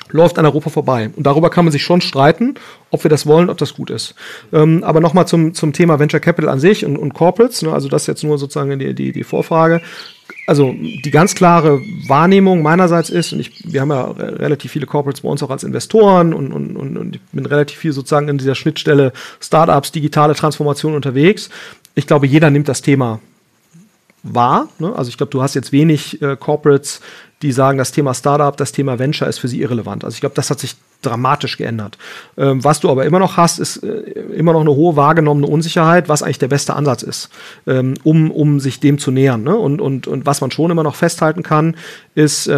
läuft an Europa vorbei. Und darüber kann man sich schon streiten, ob wir das wollen, ob das gut ist. Aber nochmal zum Thema Venture Capital an sich und Corporates, ne, also das ist jetzt nur sozusagen die Vorfrage. Also die ganz klare Wahrnehmung meinerseits ist, und wir haben ja relativ viele Corporates bei uns auch als Investoren und ich bin relativ viel sozusagen in dieser Schnittstelle Startups, digitale Transformation unterwegs. Ich glaube, jeder nimmt das Thema wahr. Ne? Also ich glaube, du hast jetzt wenig Corporates, die sagen, das Thema Startup, das Thema Venture ist für sie irrelevant. Also ich glaube, das hat sich dramatisch geändert. Was du aber immer noch hast, ist immer noch eine hohe wahrgenommene Unsicherheit, was eigentlich der beste Ansatz ist, um sich dem zu nähern. Ne? Und was man schon immer noch festhalten kann, ist,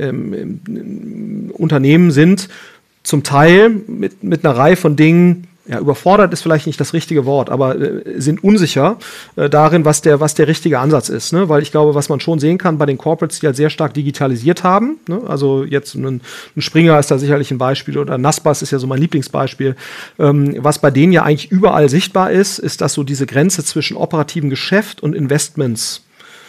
Unternehmen sind zum Teil mit einer Reihe von Dingen, ja, überfordert ist vielleicht nicht das richtige Wort, aber sind unsicher darin, was der richtige Ansatz ist. Ne? Weil ich glaube, was man schon sehen kann bei den Corporates, die halt sehr stark digitalisiert haben, ne? Also jetzt ein Springer ist da sicherlich ein Beispiel oder Naspers ist ja so mein Lieblingsbeispiel. Was bei denen ja eigentlich überall sichtbar ist, dass so diese Grenze zwischen operativem Geschäft und Investments,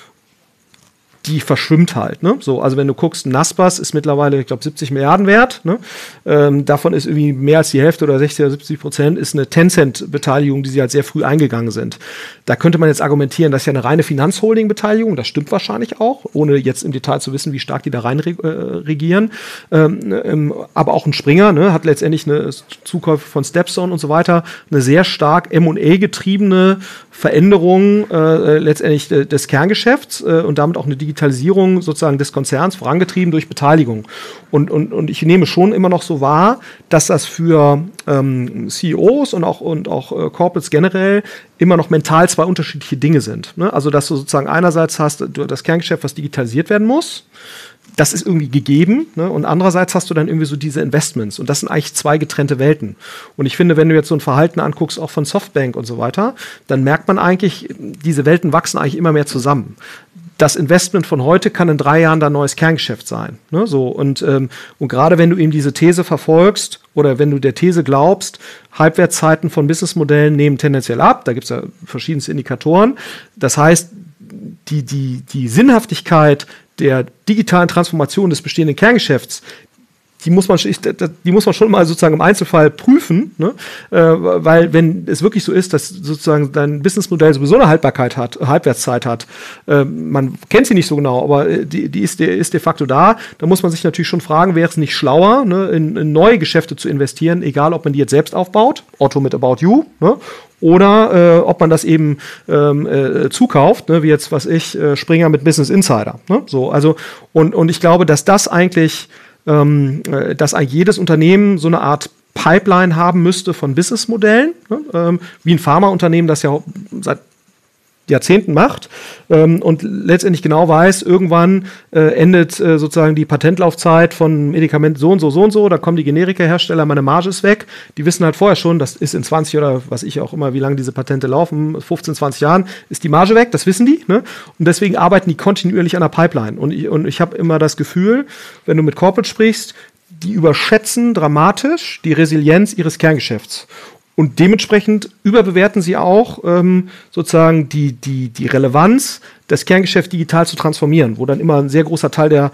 die verschwimmt halt. Ne? So, also wenn du guckst, Naspers ist mittlerweile, ich glaube, 70 Milliarden wert. Ne? Davon ist irgendwie mehr als die Hälfte oder 60 oder 70% ist eine Tencent-Beteiligung, die sie halt sehr früh eingegangen sind. Da könnte man jetzt argumentieren, das ist ja eine reine Finanzholding-Beteiligung. Das stimmt wahrscheinlich auch, ohne jetzt im Detail zu wissen, wie stark die da rein regieren. Aber auch ein Springer, ne, hat letztendlich eine Zukäufe von Stepstone und so weiter, eine sehr stark M&A-getriebene Veränderung letztendlich des Kerngeschäfts und damit auch eine Digitalisierung sozusagen des Konzerns, vorangetrieben durch Beteiligung. Und ich nehme schon immer noch so wahr, dass das für CEOs und auch Corporates generell immer noch mental zwei unterschiedliche Dinge sind. Ne? Also dass du sozusagen einerseits hast du das Kerngeschäft, was digitalisiert werden muss. Das ist irgendwie gegeben, ne? Und andererseits hast du dann irgendwie so diese Investments. Und das sind eigentlich zwei getrennte Welten. Und ich finde, wenn du jetzt so ein Verhalten anguckst, auch von Softbank und so weiter, dann merkt man eigentlich, diese Welten wachsen eigentlich immer mehr zusammen. Das Investment von heute kann in 3 Jahren dein neues Kerngeschäft sein. Ne? So, und gerade wenn du eben diese These verfolgst oder wenn du der These glaubst, Halbwertszeiten von Businessmodellen nehmen tendenziell ab, da gibt es ja verschiedenste Indikatoren. Das heißt, die Sinnhaftigkeit der digitalen Transformation des bestehenden Kerngeschäfts, die muss man schon mal sozusagen im Einzelfall prüfen, ne? Weil wenn es wirklich so ist, dass sozusagen dein Businessmodell sowieso eine Halbwertszeit hat, man kennt sie nicht so genau, aber die ist de facto da, dann muss man sich natürlich schon fragen, wäre es nicht schlauer, ne, in neue Geschäfte zu investieren, egal ob man die jetzt selbst aufbaut, Otto mit About You, ne? Oder ob man das eben zukauft, ne, wie jetzt, Springer mit Business Insider. Ne? So, also, und ich glaube, dass das eigentlich, dass eigentlich jedes Unternehmen so eine Art Pipeline haben müsste von Businessmodellen, ne? Wie ein Pharmaunternehmen das ja seit Jahrzehnten macht und letztendlich genau weiß, irgendwann endet sozusagen die Patentlaufzeit von Medikament so und so, da kommen die Generika-Hersteller, meine Marge ist weg. Die wissen halt vorher schon, das ist in 20 oder was ich auch immer, wie lange diese Patente laufen, 15, 20 Jahren, ist die Marge weg, das wissen die. Ne? Und deswegen arbeiten die kontinuierlich an der Pipeline. Und ich habe immer das Gefühl, wenn du mit Corporate sprichst, die überschätzen dramatisch die Resilienz ihres Kerngeschäfts. Und dementsprechend überbewerten sie auch sozusagen die Relevanz, das Kerngeschäft digital zu transformieren, wo dann immer ein sehr großer Teil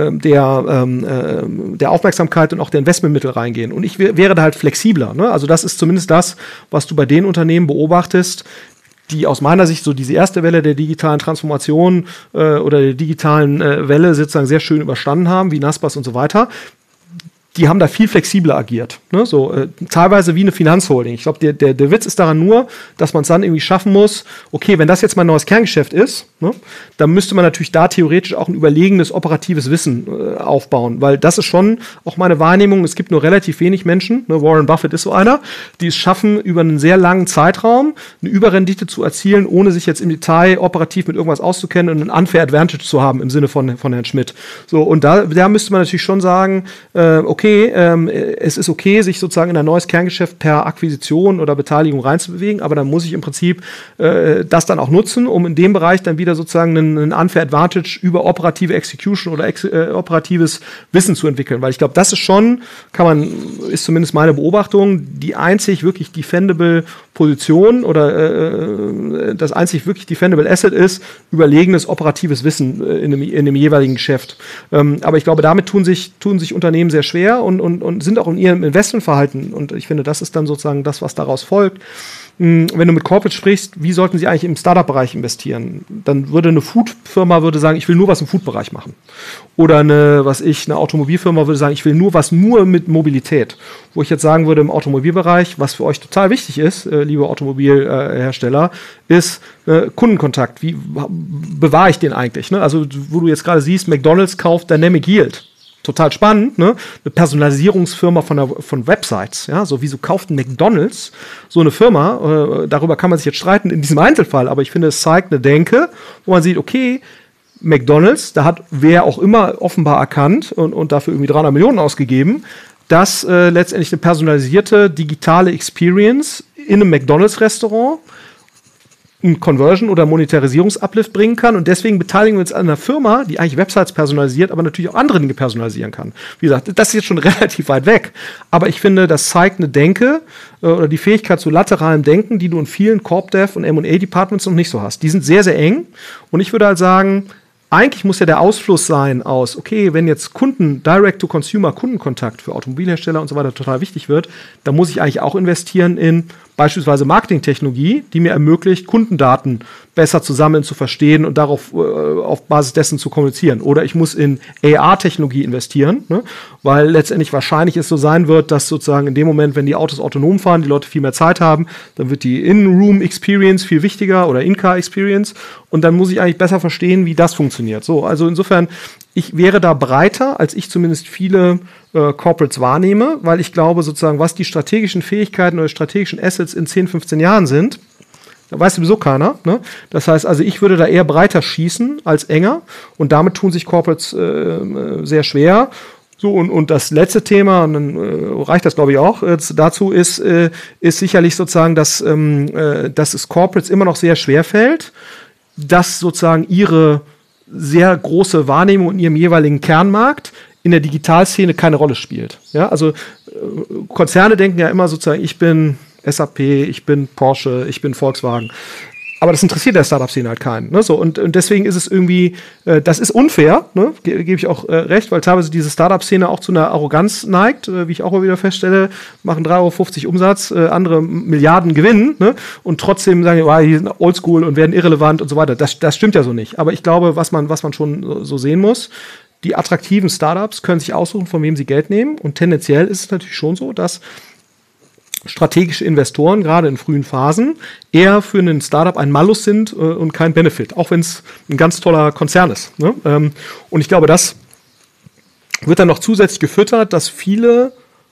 der Aufmerksamkeit und auch der Investmentmittel reingehen. Und ich wäre da halt flexibler. Ne? Also das ist zumindest das, was du bei den Unternehmen beobachtest, die aus meiner Sicht so diese erste Welle der digitalen Transformation oder der digitalen Welle sozusagen sehr schön überstanden haben, wie Naspers und so weiter. Die haben da viel flexibler agiert. Ne? So, teilweise wie eine Finanzholding. Ich glaube, der Witz ist daran nur, dass man es dann irgendwie schaffen muss, okay, wenn das jetzt mein neues Kerngeschäft ist, ne, dann müsste man natürlich da theoretisch auch ein überlegenes operatives Wissen aufbauen. Weil das ist schon auch meine Wahrnehmung, es gibt nur relativ wenig Menschen, ne, Warren Buffett ist so einer, die es schaffen, über einen sehr langen Zeitraum eine Überrendite zu erzielen, ohne sich jetzt im Detail operativ mit irgendwas auszukennen und einen Unfair Advantage zu haben, im Sinne von Herrn Schmidt. So, und da müsste man natürlich schon sagen, okay, es ist okay, sich sozusagen in ein neues Kerngeschäft per Akquisition oder Beteiligung reinzubewegen, aber dann muss ich im Prinzip das dann auch nutzen, um in dem Bereich dann wieder sozusagen einen Unfair Advantage über operative Execution oder operatives Wissen zu entwickeln. Weil ich glaube, das ist schon, ist zumindest meine Beobachtung, die einzig wirklich defendable Position oder das einzig wirklich defendable Asset ist, überlegenes operatives Wissen in dem jeweiligen Geschäft. Aber ich glaube, damit tun sich Unternehmen sehr schwer. fair und sind auch in ihrem Investmentverhalten. Und ich finde, das ist dann sozusagen das, was daraus folgt. Wenn du mit Corporate sprichst, wie sollten sie eigentlich im Startup-Bereich investieren? Dann würde eine Food-Firma sagen, ich will nur was im Food-Bereich machen. Oder eine Automobilfirma würde sagen, ich will nur mit Mobilität. Wo ich jetzt sagen würde, im Automobilbereich, was für euch total wichtig ist, liebe Automobilhersteller, ist Kundenkontakt. Wie bewahre ich den eigentlich? Ne? Also, wo du jetzt gerade siehst, McDonald's kauft Dynamic Yield. Total spannend, ne? Eine Personalisierungsfirma von Websites, ja, so wieso kauft ein McDonald's so eine Firma, darüber kann man sich jetzt streiten in diesem Einzelfall, aber ich finde, es zeigt eine Denke, wo man sieht, okay, McDonald's, da hat wer auch immer offenbar erkannt und dafür irgendwie 300 Millionen ausgegeben, dass letztendlich eine personalisierte digitale Experience in einem McDonald's-Restaurant einen Conversion- oder Monetarisierungsuplift bringen kann und deswegen beteiligen wir uns an einer Firma, die eigentlich Websites personalisiert, aber natürlich auch andere Dinge personalisieren kann. Wie gesagt, das ist jetzt schon relativ weit weg, aber ich finde, das zeigt eine Denke oder die Fähigkeit zu lateralem Denken, die du in vielen Corp-Dev und M&A-Departments noch nicht so hast. Die sind sehr, sehr eng und ich würde halt sagen, eigentlich muss ja der Ausfluss sein aus, okay, wenn jetzt Direct-to-Consumer-Kundenkontakt für Automobilhersteller und so weiter total wichtig wird, dann muss ich eigentlich auch investieren in beispielsweise Marketingtechnologie, die mir ermöglicht, Kundendaten besser zu sammeln, zu verstehen und darauf auf Basis dessen zu kommunizieren. Oder ich muss in AR-Technologie investieren, ne? Weil letztendlich wahrscheinlich es so sein wird, dass sozusagen in dem Moment, wenn die Autos autonom fahren, die Leute viel mehr Zeit haben, dann wird die In-Room-Experience viel wichtiger oder In-Car-Experience und dann muss ich eigentlich besser verstehen, wie das funktioniert. So, also insofern, ich wäre da breiter, als ich zumindest viele Corporates wahrnehme, weil ich glaube sozusagen, was die strategischen Fähigkeiten oder strategischen Assets in 10, 15 Jahren sind, da weiß sowieso keiner. Ne? Das heißt also, ich würde da eher breiter schießen als enger und damit tun sich Corporates sehr schwer. So, und das letzte Thema, und dann reicht das, glaube ich, auch, dazu ist sicherlich sozusagen, dass es Corporates immer noch sehr schwer fällt, dass sozusagen ihre sehr große Wahrnehmung in ihrem jeweiligen Kernmarkt in der Digitalszene keine Rolle spielt. Ja, also Konzerne denken ja immer sozusagen, ich bin SAP, ich bin Porsche, ich bin Volkswagen. Aber das interessiert der Startup-Szene halt keinen. Ne? So, und deswegen ist es irgendwie, das ist unfair, ne? Gebe ich auch recht, weil teilweise diese Startup-Szene auch zu einer Arroganz neigt, wie ich auch mal wieder feststelle, machen 3,50 € Umsatz, andere Milliarden gewinnen, ne? Und trotzdem sagen, die sind oldschool und werden irrelevant und so weiter. Das stimmt ja so nicht. Aber ich glaube, was man schon so sehen muss, die attraktiven Startups können sich aussuchen, von wem sie Geld nehmen. Und tendenziell ist es natürlich schon so, dass strategische Investoren, gerade in frühen Phasen, eher für einen Startup ein Malus sind und kein Benefit, auch wenn es ein ganz toller Konzern ist. Ne? Und ich glaube, das wird dann noch zusätzlich gefüttert, dass viele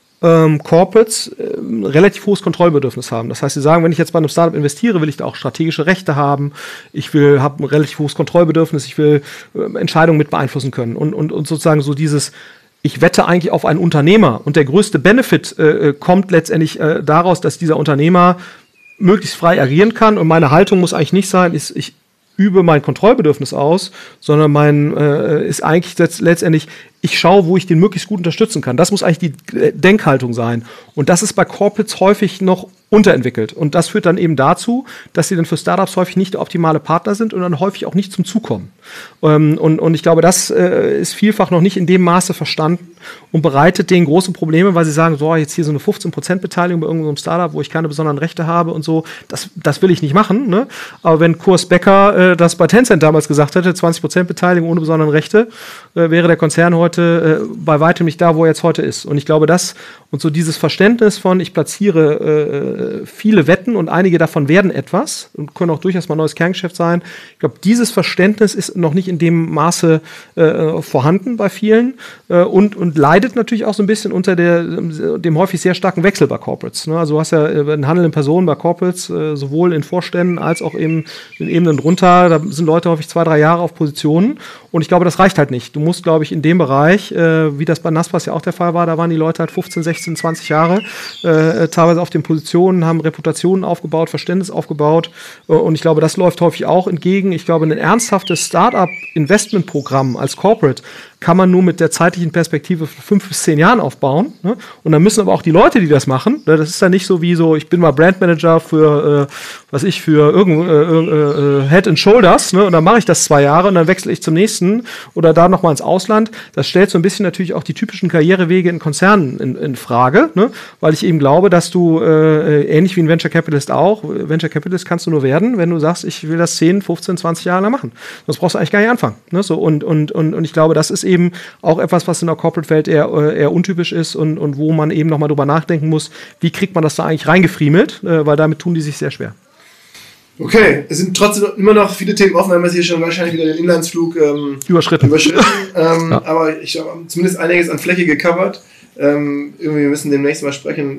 Corporates relativ hohes Kontrollbedürfnis haben. Das heißt, sie sagen, wenn ich jetzt bei einem Startup investiere, will ich da auch strategische Rechte haben, habe ein relativ hohes Kontrollbedürfnis, ich will Entscheidungen mit beeinflussen können und sozusagen so dieses, ich wette eigentlich auf einen Unternehmer und der größte Benefit kommt letztendlich daraus, dass dieser Unternehmer möglichst frei agieren kann und meine Haltung muss eigentlich nicht sein, ich übe mein Kontrollbedürfnis aus, sondern ist eigentlich letztendlich, ich schaue, wo ich den möglichst gut unterstützen kann. Das muss eigentlich die Denkhaltung sein. Und das ist bei Corporates häufig noch unterentwickelt. Und das führt dann eben dazu, dass sie dann für Startups häufig nicht der optimale Partner sind und dann häufig auch nicht zum Zug kommen. Und ich glaube, das ist vielfach noch nicht in dem Maße verstanden und bereitet denen große Probleme, weil sie sagen, so, jetzt hier so eine 15% Beteiligung bei irgendeinem Startup, wo ich keine besonderen Rechte habe und so, das will ich nicht machen. Ne? Aber wenn Kurs Becker das bei Tencent damals gesagt hätte, 20% Beteiligung ohne besonderen Rechte, wäre der Konzern heute bei weitem nicht da, wo er jetzt heute ist. Und ich glaube, das und so dieses Verständnis von, ich platziere viele Wetten und einige davon werden etwas und können auch durchaus mal ein neues Kerngeschäft sein. Ich glaube, dieses Verständnis ist noch nicht in dem Maße vorhanden bei vielen und leidet natürlich auch so ein bisschen unter dem häufig sehr starken Wechsel bei Corporates. Ne? Also du hast ja einen Handel in Personen bei Corporates, sowohl in Vorständen als auch in Ebenen drunter. Da sind Leute häufig 2-3 Jahre auf Positionen und ich glaube, das reicht halt nicht. Du musst, glaube ich, in dem Bereich, wie das bei Naspers ja auch der Fall war, da waren die Leute halt 15, 16, 20 Jahre teilweise auf den Positionen, haben Reputationen aufgebaut, Verständnis aufgebaut und ich glaube, das läuft häufig auch entgegen. Ich glaube, ein ernsthaftes Start-up-Investment-Programm als Corporate kann man nur mit der zeitlichen Perspektive von 5 bis 10 Jahren aufbauen. Ne? Und dann müssen aber auch die Leute, die das machen, das ist dann nicht so wie so, ich bin mal Brandmanager für Head and Shoulders, ne? Und dann mache ich das 2 Jahre und dann wechsle ich zum nächsten Osten oder da nochmal ins Ausland. Das stellt so ein bisschen natürlich auch die typischen Karrierewege in Konzernen in Frage, ne? Weil ich eben glaube, dass du, ähnlich wie ein Venture Capitalist auch, Venture Capitalist kannst du nur werden, wenn du sagst, ich will das 10, 15, 20 Jahre lang machen. Sonst brauchst du eigentlich gar nicht anfangen. Ne? So, und ich glaube, das ist eben auch etwas, was in der Corporate-Welt eher untypisch ist und wo man eben nochmal drüber nachdenken muss, wie kriegt man das da eigentlich reingefriemelt, weil damit tun die sich sehr schwer. Okay, es sind trotzdem immer noch viele Themen offen, wir haben jetzt hier schon wahrscheinlich wieder den Inlandsflug überschritten. Ja. Aber ich habe zumindest einiges an Fläche gecovert. Irgendwie müssen wir demnächst mal sprechen,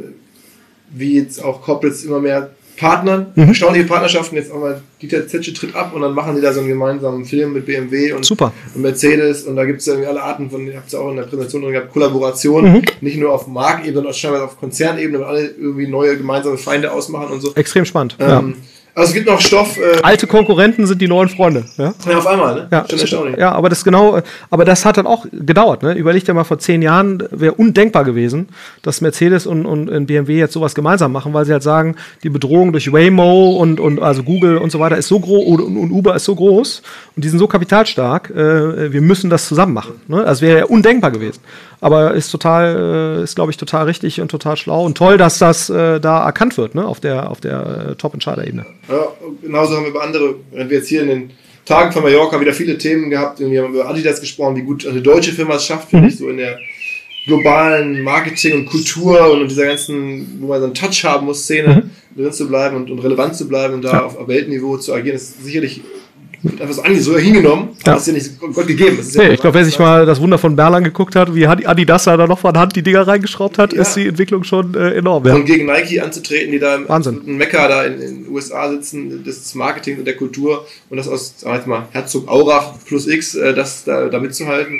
wie jetzt auch Corporates immer mehr Partnern, erstaunliche Partnerschaften, jetzt auch mal Dieter Zetsche tritt ab und dann machen die da so einen gemeinsamen Film mit BMW und Mercedes und da gibt es irgendwie alle Arten von, ich habe es auch in der Präsentation drin gehabt, Kollaboration, nicht nur auf Markenebene, sondern auch scheinbar auf Konzernebene, weil alle irgendwie neue gemeinsame Feinde ausmachen und so. Extrem spannend. Also es gibt noch Stoff. Alte Konkurrenten sind die neuen Freunde. Ja, auf einmal, ne? Ja, schon erstaunlich. Ja, aber das hat dann auch gedauert. Ne? Überleg dir mal, vor 10 Jahren wäre undenkbar gewesen, dass Mercedes und BMW jetzt sowas gemeinsam machen, weil sie halt sagen, die Bedrohung durch Waymo und also Google und so weiter ist so groß und Uber ist so groß und die sind so kapitalstark, wir müssen das zusammen machen. Ne? Das wäre ja undenkbar gewesen. Aber ist glaube ich, total richtig und total schlau und toll, dass das da erkannt wird, ne? auf der Top-Entscheider-Ebene. Ja, genauso haben wir über andere, wenn wir jetzt hier in den Tagen von Mallorca wieder viele Themen gehabt, wir haben über Adidas gesprochen, wie gut eine deutsche Firma es schafft, finde ich, so in der globalen Marketing und Kultur und dieser ganzen, wo man so einen Touch haben muss, Szene drin zu bleiben und relevant zu bleiben und da auf Weltniveau zu agieren, ist sicherlich einfach so hingenommen, aber das ist ja nicht Gott gegeben. Das ist ich glaube, wer sich mal das Wunder von Berlin geguckt hat, wie Adidas da noch von Hand die Dinger reingeschraubt hat, ist die Entwicklung schon enorm. Ja. Und gegen Nike anzutreten, die da in Mekka da in den USA sitzen, des Marketing und der Kultur und das aus, sagen wir jetzt mal, Herzog Aurach plus X, das da mitzuhalten,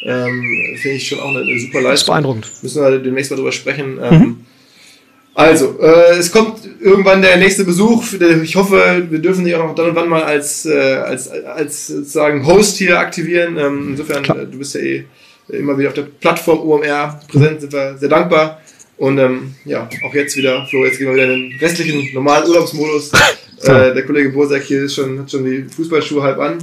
finde ich schon auch eine super Leistung. Das ist beeindruckend. Müssen wir demnächst mal drüber sprechen. Also, es kommt irgendwann der nächste Besuch. Ich hoffe, wir dürfen dich auch noch dann und wann mal als sozusagen Host hier aktivieren. Insofern, du bist ja immer wieder auf der Plattform OMR präsent, sind wir sehr dankbar. Und auch jetzt wieder, Flo, jetzt gehen wir wieder in den restlichen normalen Urlaubsmodus. Der Kollege Bosek hier hat schon die Fußballschuhe halb an.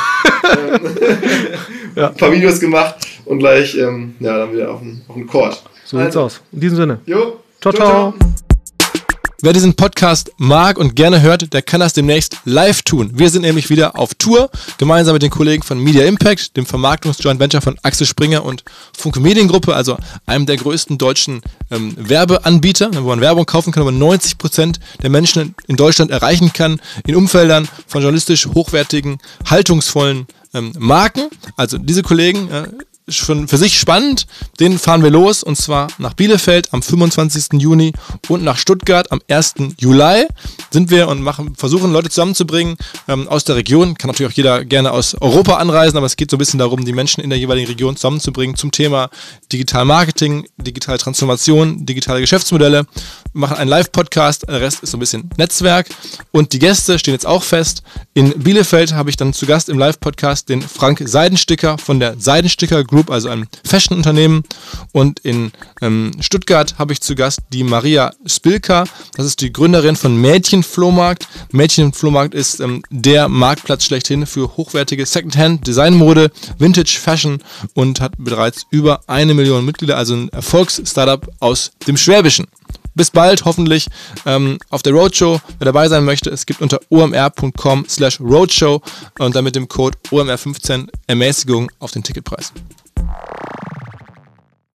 Ein paar Videos gemacht und gleich dann wieder auf den Court. So sieht's aus. In diesem Sinne. Jo. Ciao, ciao. Wer diesen Podcast mag und gerne hört, der kann das demnächst live tun. Wir sind nämlich wieder auf Tour, gemeinsam mit den Kollegen von Media Impact, dem Vermarktungs-Joint Venture von Axel Springer und Funke Mediengruppe, also einem der größten deutschen Werbeanbieter, wo man Werbung kaufen kann, wo man 90% der Menschen in Deutschland erreichen kann, in Umfeldern von journalistisch hochwertigen, haltungsvollen Marken. Also diese Kollegen schon für sich spannend, den fahren wir los und zwar nach Bielefeld am 25. Juni und nach Stuttgart am 1. Juli sind wir und versuchen Leute zusammenzubringen aus der Region. Kann natürlich auch jeder gerne aus Europa anreisen, aber es geht so ein bisschen darum, die Menschen in der jeweiligen Region zusammenzubringen zum Thema Digital Marketing, digitale Transformation, digitale Geschäftsmodelle. Wir machen einen Live-Podcast, der Rest ist so ein bisschen Netzwerk und die Gäste stehen jetzt auch fest. In Bielefeld habe ich dann zu Gast im Live-Podcast den Frank Seidensticker von der Seidensticker Group, also ein Fashion-Unternehmen, und in Stuttgart habe ich zu Gast die Maria Spilka, das ist die Gründerin von Mädchenflohmarkt. Mädchenflohmarkt ist der Marktplatz schlechthin für hochwertige Secondhand-Designmode, Vintage-Fashion und hat bereits über 1 Million Mitglieder, also ein Erfolgs-Startup aus dem Schwäbischen. Bis bald, hoffentlich auf der Roadshow. Wer dabei sein möchte, es gibt unter omr.com/roadshow und dann mit dem Code OMR15 Ermäßigung auf den Ticketpreis.